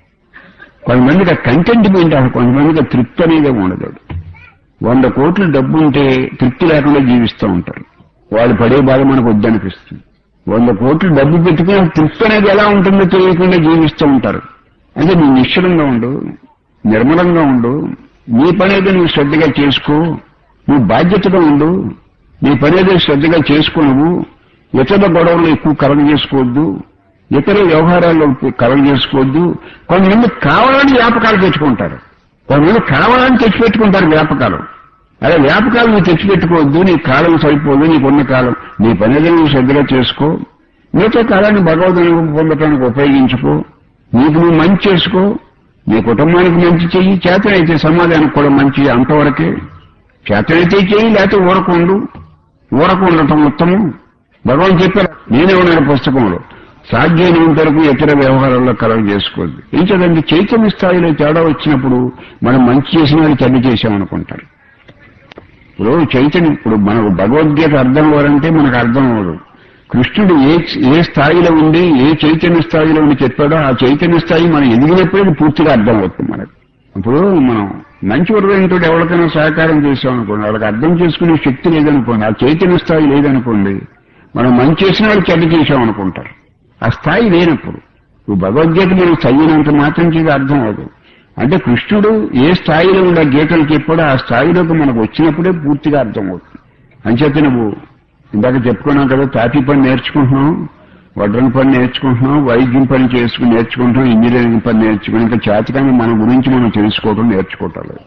కొంతమందికి కంటెంట్మెంట్, అసలు కొంతమందికి తృప్తి అనేదే ఉండదు. వంద కోట్ల డబ్బు ఉంటే తృప్తి లేకుండా జీవిస్తూ ఉంటారు. వాళ్ళు పడే బాధ మనకు వద్దనిపిస్తుంది. వంద కోట్లు డబ్బు పెట్టుకుని తృప్తి అనేది ఎలా ఉంటుందో తెలియకుండా జీవిస్తూ ఉంటారు. అంటే నువ్వు నిశ్చలంగా ఉండు, నిర్మలంగా ఉండు. నీ పనేదో నువ్వు శ్రద్ధగా చేసుకో, నువ్వు బాధ్యతగా ఉండు. నీ పనేదో శ్రద్ధగా చేసుకో. నువ్వు ఇతరుల గొడవలు ఎక్కువ కలగ చేసుకోవద్దు, ఇతర వ్యవహారాల్లో కలగ చేసుకోవద్దు. కొంతమంది కావాలని వ్యాపకాలు తెచ్చుకుంటారు, కొంతమంది కావాలని తెచ్చిపెట్టుకుంటారు వ్యాపకాలు. అలా వ్యాపకాలు నువ్వు తెచ్చిపెట్టుకోవద్దు. నీ కాలం సరిపోదు, నీకున్న కాలం. నీ పనేదో నువ్వు శ్రద్ధగా చేసుకో. మిగతా కాలాన్ని భగవద్గీత పొందటానికి ఉపయోగించుకో. నీకు నువ్వు మంచి చేసుకో, నీ కుటుంబానికి మంచి చెయ్యి. చేతనైతే సమాజానికి కూడా మంచి, అంతవరకే. చేతనైతే చెయ్యి, లేకపోతే ఊరకుండు. ఊరకు ఉండటం ఉత్తమం. భగవాన్ చెప్పారు, నేనే ఉన్నాను పుస్తకంలో, సాధ్యమైనంత వరకు ఇతర వ్యవహారాల్లో కలగ చేసుకోవద్దు. ఏం చదండి, చైతన్య స్థాయిలో తేడా వచ్చినప్పుడు మనం మంచి చేసిన వాళ్ళు చెడ్డ చేశామనుకుంటారు. ఇప్పుడు చైతన్యం, ఇప్పుడు మనకు భగవద్గీత అర్థం అవ్వాలంటే మనకు అర్థం అవ్వదు. కృష్ణుడు ఏ ఏ స్థాయిలో ఉండి ఏ చైతన్య స్థాయిలో ఉండి చెప్పాడో ఆ చైతన్య స్థాయి మనం ఎదిగినప్పుడే పూర్తిగా అర్థం అవుతుంది మనకు. ఇప్పుడు మనం మంచి హృదయంతో ఎవరికైనా సహకారం చేసామనుకోండి, వాళ్ళకి అర్థం చేసుకునే శక్తి లేదనుకోండి, ఆ చైతన్య స్థాయి లేదనుకోండి, మనం మంచి చేసిన వాళ్ళు చెడ్డ చేశామనుకుంటారు. ఆ స్థాయి లేనప్పుడు ఇప్పుడు భగవద్గీత మనం చదివినంత మాత్రం చేసి అర్థం అవ్వదు. అంటే కృష్ణుడు ఏ స్థాయిలో ఉండే గీతలు చెప్పాడో ఆ స్థాయిలోకి మనకు వచ్చినప్పుడే పూర్తిగా అర్థం అవుతుంది. అంచేత నువ్వు ఇందాక చెప్పుకున్నాం కదా, తాపీ పని నేర్చుకుంటున్నాం, వడ్రన్ పని నేర్చుకుంటున్నాం, వైద్యం పని చేసుకుని నేర్చుకుంటున్నాం, ఇంజనీరింగ్ పని నేర్చుకుని, ఇంకా చేతకాన్ని మన గురించి మనం తెలుసుకోవటం నేర్చుకోవటం లేదు.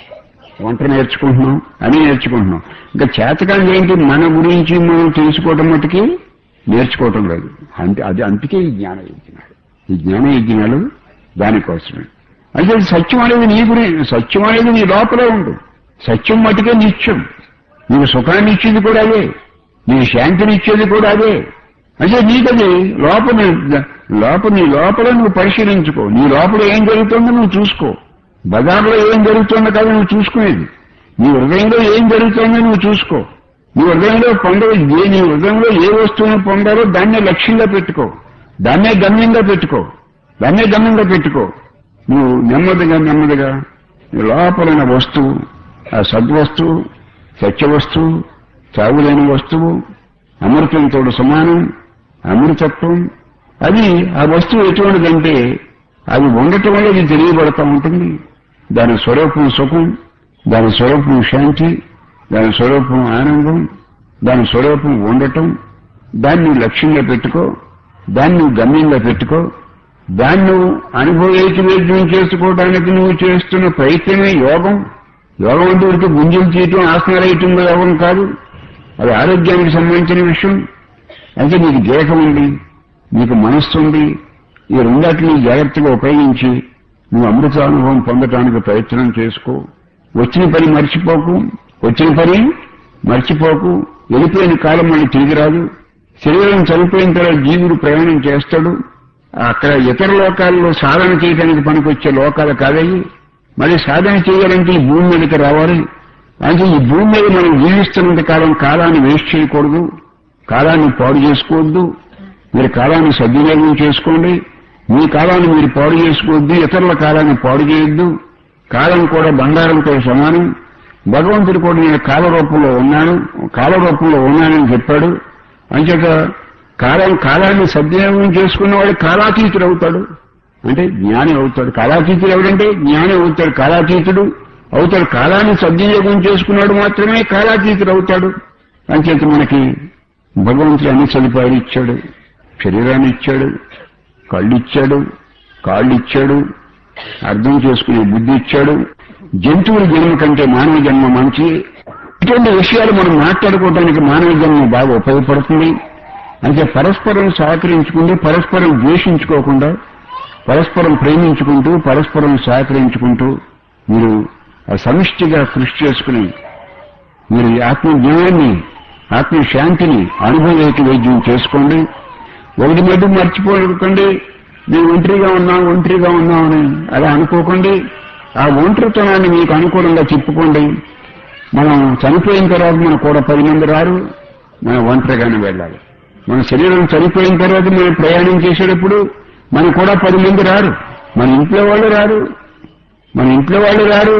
వంట నేర్చుకుంటున్నాం, అని నేర్చుకుంటున్నాం. ఇంకా చేతకాన్ని ఏంటి, మన గురించి మనం తెలుసుకోవటం మటుకి నేర్చుకోవటం లేదు. అంటే అది అందుకే ఈ జ్ఞాన యజ్ఞాలు. ఈ జ్ఞాన యజ్ఞాలు దానికోసమే. అయితే సత్యం అనేది నీ గురించి, సత్యం అనేది నీ లోపలే ఉండు. సత్యం మటుకే నిత్యం. నీకు సుఖాన్ని ఇచ్చేది కూడా అదే, నీ శాంతిని ఇచ్చేది కూడా అదే. అంటే నీకది లోపల లోపల నీ లోపల నువ్వు పరిశీలించుకో. నీ లోపల ఏం జరుగుతుందో నువ్వు చూసుకో. బజార్లో ఏం జరుగుతుందో కదా నువ్వు చూసుకునేది. నీ హృదయంలో ఏం జరుగుతుందో నువ్వు చూసుకో. నీ హృదయంలో పొందవ నీ హృదయంలో ఏ వస్తువును పొందాలో దాన్నే లక్ష్యంగా పెట్టుకో, దాన్నే గమ్యంగా పెట్టుకో, దాన్నే గమ్యంగా పెట్టుకో. నువ్వు నెమ్మదిగా నెమ్మదిగా నీ లోపలైన వస్తువు, ఆ సద్వస్తువు, సత్యవస్తువు, చావులేని వస్తువు, అమృతంతో సమానం, అమృతత్వం, అది ఆ వస్తువు ఎటువంటిదంటే అది ఉండటం వల్ల ఇది తెలియబడతా ఉంటుంది. దాని స్వరూపం సుఖం, దాని స్వరూపం శాంతి, దాని స్వరూపం ఆనందం, దాని స్వరూపం ఉండటం, దాన్ని నువ్వు లక్ష్యంగా పెట్టుకో, దాన్ని నువ్వు గమ్యంగా పెట్టుకో, దాన్ని నువ్వు అనుభవేకి వైద్యం చేసుకోవడానికి నువ్వు చేస్తున్న ప్రయత్నమే యోగం. యోగం అంటే ఊరికి గుంజలు చేయటం, ఆసనాలు వేయటం యోగం కాదు. అది ఆరోగ్యానికి సంబంధించిన విషయం. అయితే నీకు దేహం ఉంది, నీకు మనస్సు ఉంది. ఈ రెండాటిని జాగ్రత్తగా ఉపయోగించి నువ్వు అమృతానుభవం పొందటానికి ప్రయత్నం చేసుకో. వచ్చిన పని మర్చిపోకు, వచ్చిన పని మర్చిపోకు. వెళ్ళిపోయిన కాలం మళ్ళీ తిరిగి రాదు. శరీరం చనిపోయిన తర్వాత జీవుడు ప్రయాణం చేస్తాడు. అక్కడ ఇతర లోకాల్లో సాధన చేయడానికి పనికొచ్చే లోకాలు కాదయ్యి. మళ్ళీ సాధన చేయాలంటే ఈ భూమి మీదకి రావాలి. అంటే ఈ భూమి మీద మనం జీవిస్తున్నంత కాలం కాలాన్ని వేస్ట్ చేయకూడదు, కాలాన్ని పాడు చేసుకోవద్దు. మీరు కాలాన్ని సద్వినియోగం చేసుకోండి. మీ కాలాన్ని మీరు పాడు చేసుకోవద్దు, ఇతరుల కాలాన్ని పాడు చేయొద్దు. కాలం కూడా బంగారంతో సమానం. భగవంతుడు కూడా నేను కాల రూపంలో ఉన్నాను, కాల రూపంలో ఉన్నానని చెప్పాడు. అంచేత కాలం కాలాన్ని సద్వినియోగం చేసుకున్నవాడు కాలాతీతుడు అవుతాడు, అంటే జ్ఞాని అవుతాడు. కాలాతీతుడు ఎవడంటే జ్ఞాని అవుతాడు, కాలాతీతుడు అవుతాడు. కాలాన్ని సద్వినియోగం చేసుకున్నాడు మాత్రమే కాలాతీతుడు అవుతాడు. అంచేత మనకి భగవంతుడు అన్ని సదుపాయాలు ఇచ్చాడు. శరీరాన్ని ఇచ్చాడు, కళ్ళు ఇచ్చాడు, కాళ్ళు ఇచ్చాడు, అర్థం చేసుకునే బుద్ధి ఇచ్చాడు. జంతువుల జన్మ కంటే మానవ జన్మ మంచి. ఇటువంటి విషయాలు మనం మాట్లాడుకోవడానికి మానవ జన్మ బాగా ఉపయోగపడుతుంది. అంటే పరస్పరం సహకరించుకుంటూ, పరస్పరం ద్వేషించుకోకుండా, పరస్పరం ప్రేమించుకుంటూ, పరస్పరం సహకరించుకుంటూ మీరు సమిష్టిగా కృషి చేసుకుని మీరు ఆత్మజ్ఞానాన్ని, ఆత్మశాంతిని అనుభవేకి వైద్యం చేసుకోండి. ఒకటి మధ్య మర్చిపోకండి. నేను ఒంటరిగా ఉన్నాం ఒంటరిగా ఉన్నామని అలా అనుకోకండి. ఆ ఒంటరితనాన్ని మీకు అనుకూలంగా చెప్పుకోండి. మనం చనిపోయిన తర్వాత మనకు కూడా పది మంది రారు, మనం ఒంటరిగానే వెళ్ళాలి. మన శరీరం చనిపోయిన తర్వాత మనం ప్రయాణం చేసేటప్పుడు మనకు కూడా పది మంది రారు. మన ఇంట్లో వాళ్ళు రారు, మన ఇంట్లో వాళ్ళు రారు,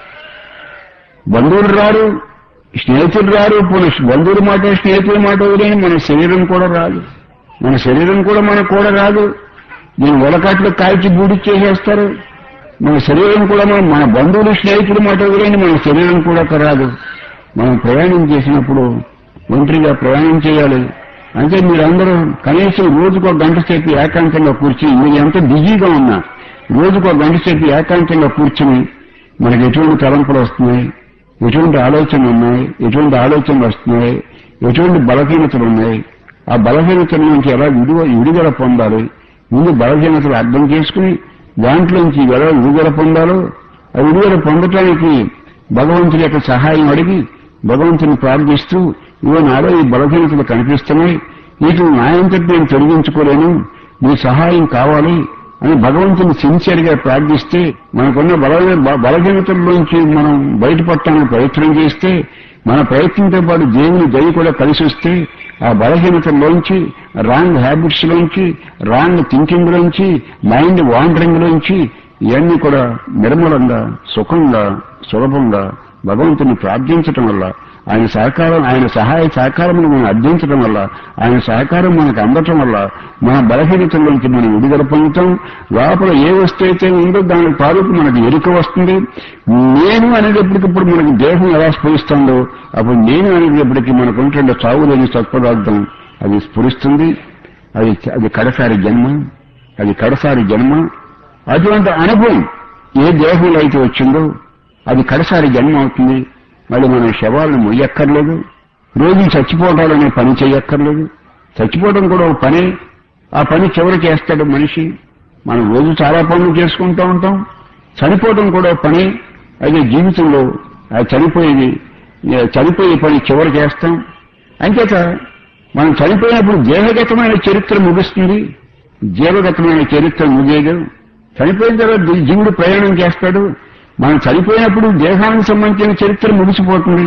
బంధువులు రారు, స్నేహితులు రారు. పునః బంధువుల మాట స్నేహితుల మాట వదిలేని మన శరీరం కూడా రాదు. మన శరీరం కూడా మనకు కూడా రాదు. నేను ఉలకట్లు కాల్చి బూడిచ్చేసేస్తారు. మన శరీరం కూడా మనం మన బంధువులు స్నేహితుల మాట వదిలేని మన శరీరం కూడా రాదు. మనం ప్రయాణం చేసినప్పుడు ఒంటరిగా ప్రయాణం చేయాలి. అంటే మీరందరూ కనీసం రోజుకో గంట సేపు ఏకాంతంగా కూర్చుని, మీరు ఎంత బిజీగా ఉన్నా రోజుకో గంట సేపు ఏకాంతంగా కూర్చుని మనకి ఎటువంటి తలంపులు వస్తున్నాయి, ఎటువంటి ఆలోచనలు ఉన్నాయి, ఎటువంటి ఆలోచనలు వస్తున్నాయి, ఎటువంటి బలహీనతలు ఉన్నాయి, ఆ బలహీనతల నుంచి ఎలా విడువ విడుదల పొందాలి, ముందు బలహీనతలు అర్థం చేసుకుని దాంట్లోంచి ఎలా విడుదల పొందాలో ఆ విడుదల పొందటానికి భగవంతుడి యొక్క సహాయం అడిగి భగవంతుని ప్రార్థిస్తూ, ఇవో నాలో ఈ బలహీనతలు కనిపిస్తున్నాయి, వీటిని నాయంతటి నేను తొలగించుకోలేను, నీ సహాయం కావాలి అని భగవంతుని సిన్సియర్ గా ప్రార్థిస్తే మనకున్న బల బలహీనతల్లోంచి మనం బయటపడటానికి ప్రయత్నం చేస్తే, మన ప్రయత్నంతో పాటు దేవుని దయ కూడా కలిసి వస్తే ఆ బలహీనతల్లోంచి, రాంగ్ హ్యాబిట్స్ లోంచి, రాంగ్ థింకింగ్ లోంచి, మైండ్ వాండరింగ్ లోంచి ఇవన్నీ కూడా నిర్మలంగా, సుఖంగా, సులభంగా భగవంతుని ప్రార్థించటం వల్ల, ఆయన సహకారం, ఆయన సహాయ సహకారమును మనం అర్థించడం వల్ల, ఆయన సహకారం మనకు అందటం వల్ల మన బలహీనతల్లోంచి మనం విడుదల పొందుతాం. లోపల ఏ వస్తువు అయితే ఉందో దాని తాలూకు మనకు ఎరుక వస్తుంది. నేను అనేటప్పటికప్పుడు మనకి దేహం ఎలా స్ఫురిస్తుందో అప్పుడు నేను అనేటప్పటికీ మనకు ఉంటుండే చావు లేని సత్పదార్థం అది స్ఫురిస్తుంది. అది అది కడసారి జన్మ, అది కడసారి జన్మ. అటువంటి అనుభవం ఏ దేహంలో అయితే వచ్చిందో అది కడసారి జన్మ అవుతుంది. మళ్ళీ మనం శవాలను మొయ్యక్కర్లేదు, రోజు చచ్చిపోవటాలనే పని చేయక్కర్లేదు. చచ్చిపోవడం కూడా ఒక పనే. ఆ పని చివరి చేస్తాడు మనిషి. మనం రోజు చాలా పనులు చేసుకుంటూ ఉంటాం, చనిపోవడం కూడా పని. అయితే జీవితంలో ఆ చనిపోయేది చనిపోయే పని చివరి చేస్తాం. అంచేత మనం చనిపోయినప్పుడు దేహగతమైన చరిత్ర ముగుస్తుంది, జీవగతమైన చరిత్ర ముగియదు. చనిపోయిన తర్వాత జీవుడు ప్రయాణం చేస్తాడు. మనం చనిపోయినప్పుడు దేహానికి సంబంధించిన చరిత్ర ముగిసిపోతుంది,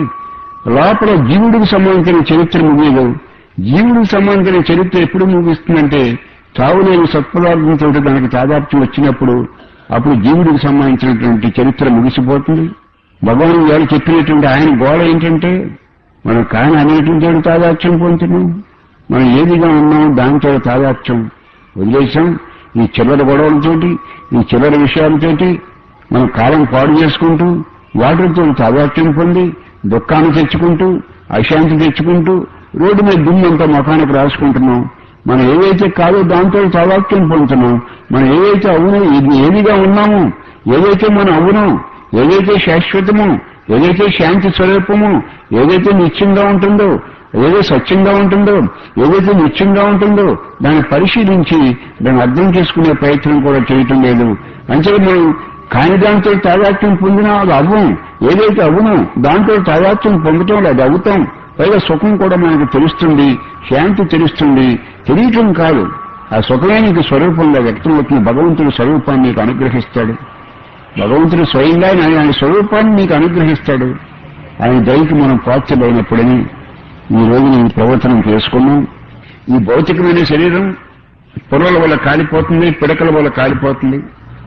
లోపల జీవుడికి సంబంధించిన చరిత్ర ముగియదు. జీవుడికి సంబంధించిన చరిత్ర ఎప్పుడు ముగిస్తుందంటే చావులేని సత్పదార్థంతో దానికి తాదాప్యం వచ్చినప్పుడు అప్పుడు జీవుడికి సంబంధించినటువంటి చరిత్ర ముగిసిపోతుంది. భగవాన్ గారు చెప్పినటువంటి ఆయన గోడ ఏంటంటే మనం కాని అనేటువంటి తాదాత్యం పొందుతున్నాం. మనం ఏదిగా ఉన్నాం దాంతో తాదాత్యం వదిలేశాం. ఈ చిల్లర గొడవలతోటి, ఈ చిల్లర విషయాలతోటి మనం కాలం పాడు చేసుకుంటూ వాటితో తాదాత్యం పొంది దుఃఖాన్ని తెచ్చుకుంటూ అశాంతి తెచ్చుకుంటూ రోడ్డు మీద దుమ్మంతా ముఖానికి రాసుకుంటున్నాం. మనం ఏదైతే కాదో దాంతో తాదాత్మ్యం పొందుతున్నాం. మనం ఏదైతే అవునో ఏదిగా ఉన్నామో, ఏదైతే మనం అవునో, ఏదైతే శాశ్వతమో, ఏదైతే శాంతి స్వరూపమో, ఏదైతే నిత్యంగా ఉంటుందో, ఏదో సత్యంగా ఉంటుందో, ఏదైతే నిత్యంగా ఉంటుందో దాన్ని పరిశీలించి దాన్ని అర్థం చేసుకునే ప్రయత్నం కూడా చేయటం లేదు. అంటే మనం కాని దాంతో తాదాత్మ్యం పొందినా అది అవ్వం. ఏదైతే అవునో దాంతో తాదాత్మ్యం పొందటం అది అవుతాం. పైగా సుఖం కూడా మనకు తెలుస్తుంది, శాంతి తెలుస్తుంది. తెలియటం కాదు, ఆ సుఖమే నీకు స్వరూపంగా వ్యక్తమవుతున్న భగవంతుడి స్వరూపాన్ని నీకు అనుగ్రహిస్తాడు. భగవంతుడు స్వయంగా ఆయన స్వరూపాన్ని నీకు అనుగ్రహిస్తాడు. ఆయన దయకి మనం పాత్రలైనప్పుడని ఈ రోజు నేను ప్రవర్తనం చేసుకున్నాం. ఈ భౌతికమైన శరీరం పొరల వల్ల కాలిపోతుంది, పిడకల వల్ల కాలిపోతుంది.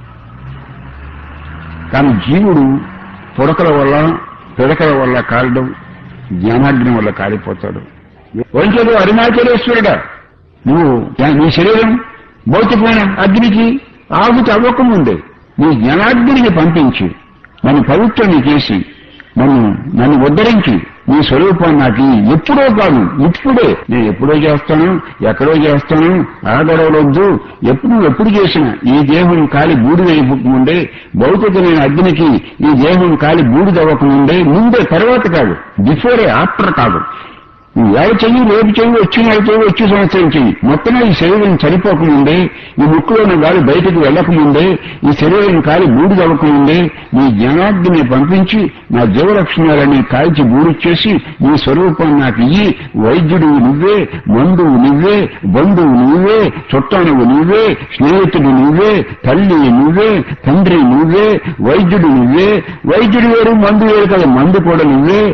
కానీ జీవుడు పొడకల వల్ల పిడకల వల్ల కాలడం, జ్ఞానాగ్ని వల్ల కాలిపోతాడు. వంచడు అరుణాచలేశ్వరుడా, నువ్వు నీ శరీరం భౌతికమైన అగ్నికి ఆహుతి అవ్వకముందే నీ జ్ఞానాగ్నికి పంపించి నన్ను పవిత్రాన్ని చేసి నన్ను నన్ను ఉద్ధరించి నీ స్వరూపాన్ని నాకు ఎప్పుడో కాదు ఇప్పుడే. నేను ఎప్పుడో చేస్తాను, ఎక్కడో చేస్తాను, ఆ గొడవలొద్దు. ఎప్పుడు ఎప్పుడు చేసినా ఈ దేహం కాలి బూడిదైపోకముందే, భౌతికమైన అగ్నికి ఈ దేహం కాలి బూడిదవ్వకముందే, ముందే, తర్వాత కాదు, బిఫోరే, ఆఫ్టర్ కాదు. ఏడ చెయ్యి, రేపు చెయ్యి, వచ్చి నెల చెయ్యి, వచ్చి సంవత్సరం చెయ్యి, మొత్తమే ఈ శరీరం చనిపోకముందే, ఈ ముక్కులోని గాలి బయటకు వెళ్లకముందే, ఈ శరీరం కాలి బూడిదవ్వకముందే నీ జ్ఞానాగ్ని పంపించి నా జీవలక్షణాలని కాల్చి బూడిచ్చేసి నీ స్వరూపాన్ని నాకు ఇయ్యి. వైద్యుడు నువ్వే, మందువు నువ్వే, బంధువు నువ్వే, చుట్టానువు నువ్వే, స్నేహితుడు నువ్వే, తల్లి నువ్వే, తండ్రి నువ్వే, వైద్యుడు నువ్వే. వైద్యుడు వేరు, మందు వేరు కదా, మందు కూడా నువ్వే.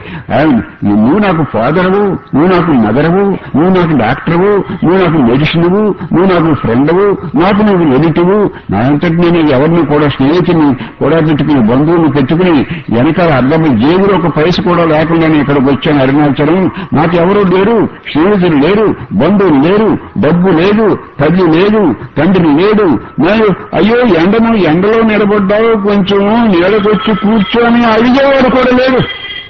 నువ్వు నాకు ఫాదరవు, నువ్వు నాకు మదరవు, నువ్వు నాకు డాక్టరువు, నువ్వు నాకు మెడిసిన్వు, నువ్వు నాకు ఫ్రెండవు, నాకు నువ్వు ఎడిటివు. నా అంతటి నేను ఎవరిని కూడా స్నేహితుని కూడా పెట్టుకుని, బంధువులు పెట్టుకుని వెనకాల అర్థం జేబులో ఒక పైస కూడా లేకుండా నేను ఇక్కడికి వచ్చాను అరుణాచలం. నాకు ఎవరూ లేరు, స్నేహితులు లేరు, బంధువులు లేరు, డబ్బు లేదు, తల్లి లేదు, తండ్రి లేడు. నేను అయ్యో ఎండను ఎండలో నిలబడ్డావు, కొంచెం నీళ్ళకొచ్చి కూర్చొని అడిగేవాడు కూడా లేడు.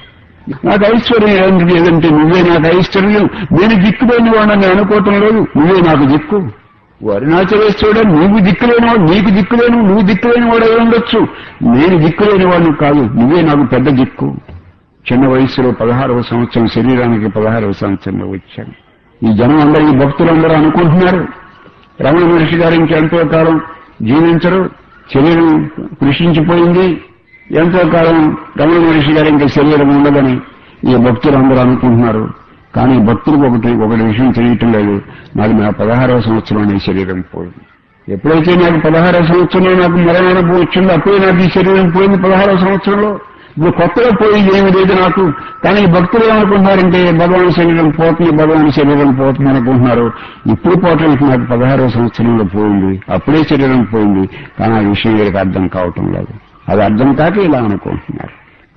నాకు ఐశ్వర్యం ఏంటి లేదంటే నువ్వే నాకు ఐశ్వర్యం. నేను దిక్కులేని వాడని అనుకోవటం లేదు, నువ్వే నాకు దిక్కు. అరుణాచలేశ్వరుడు నువ్వు దిక్కులేనివాడు, నీకు దిక్కులేను, నువ్వు దిక్కులేని వాడు అయి ఉండొచ్చు. నేను దిక్కులేని వాడిని కాదు, నువ్వే నాకు పెద్ద దిక్కు. చిన్న వయసులో పదహారవ సంవత్సరం, శరీరానికి పదహారవ సంవత్సరంలో వచ్చాను. ఈ జనం అందరూ, ఈ భక్తులందరూ అనుకుంటున్నారు రమణ మహర్షి గారు ఇంకెంతో కాలం జీవించరు, శరీరం కృషించిపోయింది, ఎంతో కాలం రమణ మహర్షి గారు ఇంకా శరీరం ఉండదని ఈ భక్తులందరూ అనుకుంటున్నారు. కానీ భక్తులకు ఒకటి ఒకటి విషయం తెలియటం లేదు, నాకు నా పదహారవ సంవత్సరంలో ఈ శరీరం పోయింది. ఎప్పుడైతే నాకు పదహారవ సంవత్సరంలో నాకు మరణానుభవం వచ్చిందో అప్పుడే నాకు ఈ శరీరం పోయింది. పదహారవ సంవత్సరంలో ఇప్పుడు కొత్తగా పోయింది ఏమి లేదు నాకు. కానీ భక్తులు ఏమనుకుంటున్నారంటే భగవాన్ శరీరం పోతుంది, భగవాన్ శరీరం పోతుంది అనుకుంటున్నారు. ఇప్పుడు పోవటానికి నాకు పదహారవ సంవత్సరంలో పోయింది, అప్పుడే శరీరం పోయింది. కానీ ఆ విషయం వీరికి అర్థం కావటం లేదు. అది అర్థం కాక ఇలా అనుకుంటున్నారు.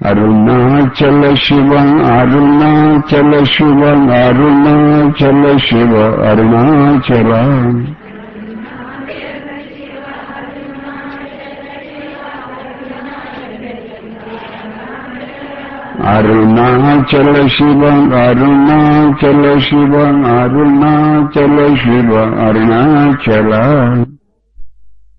అరుణాచల శివ అరుణాచల శివ అరుణాచల శివ అరుణాచల అరుణాచల శివ అరుణాచల శివ అరుణాచల శివ అరుణాచల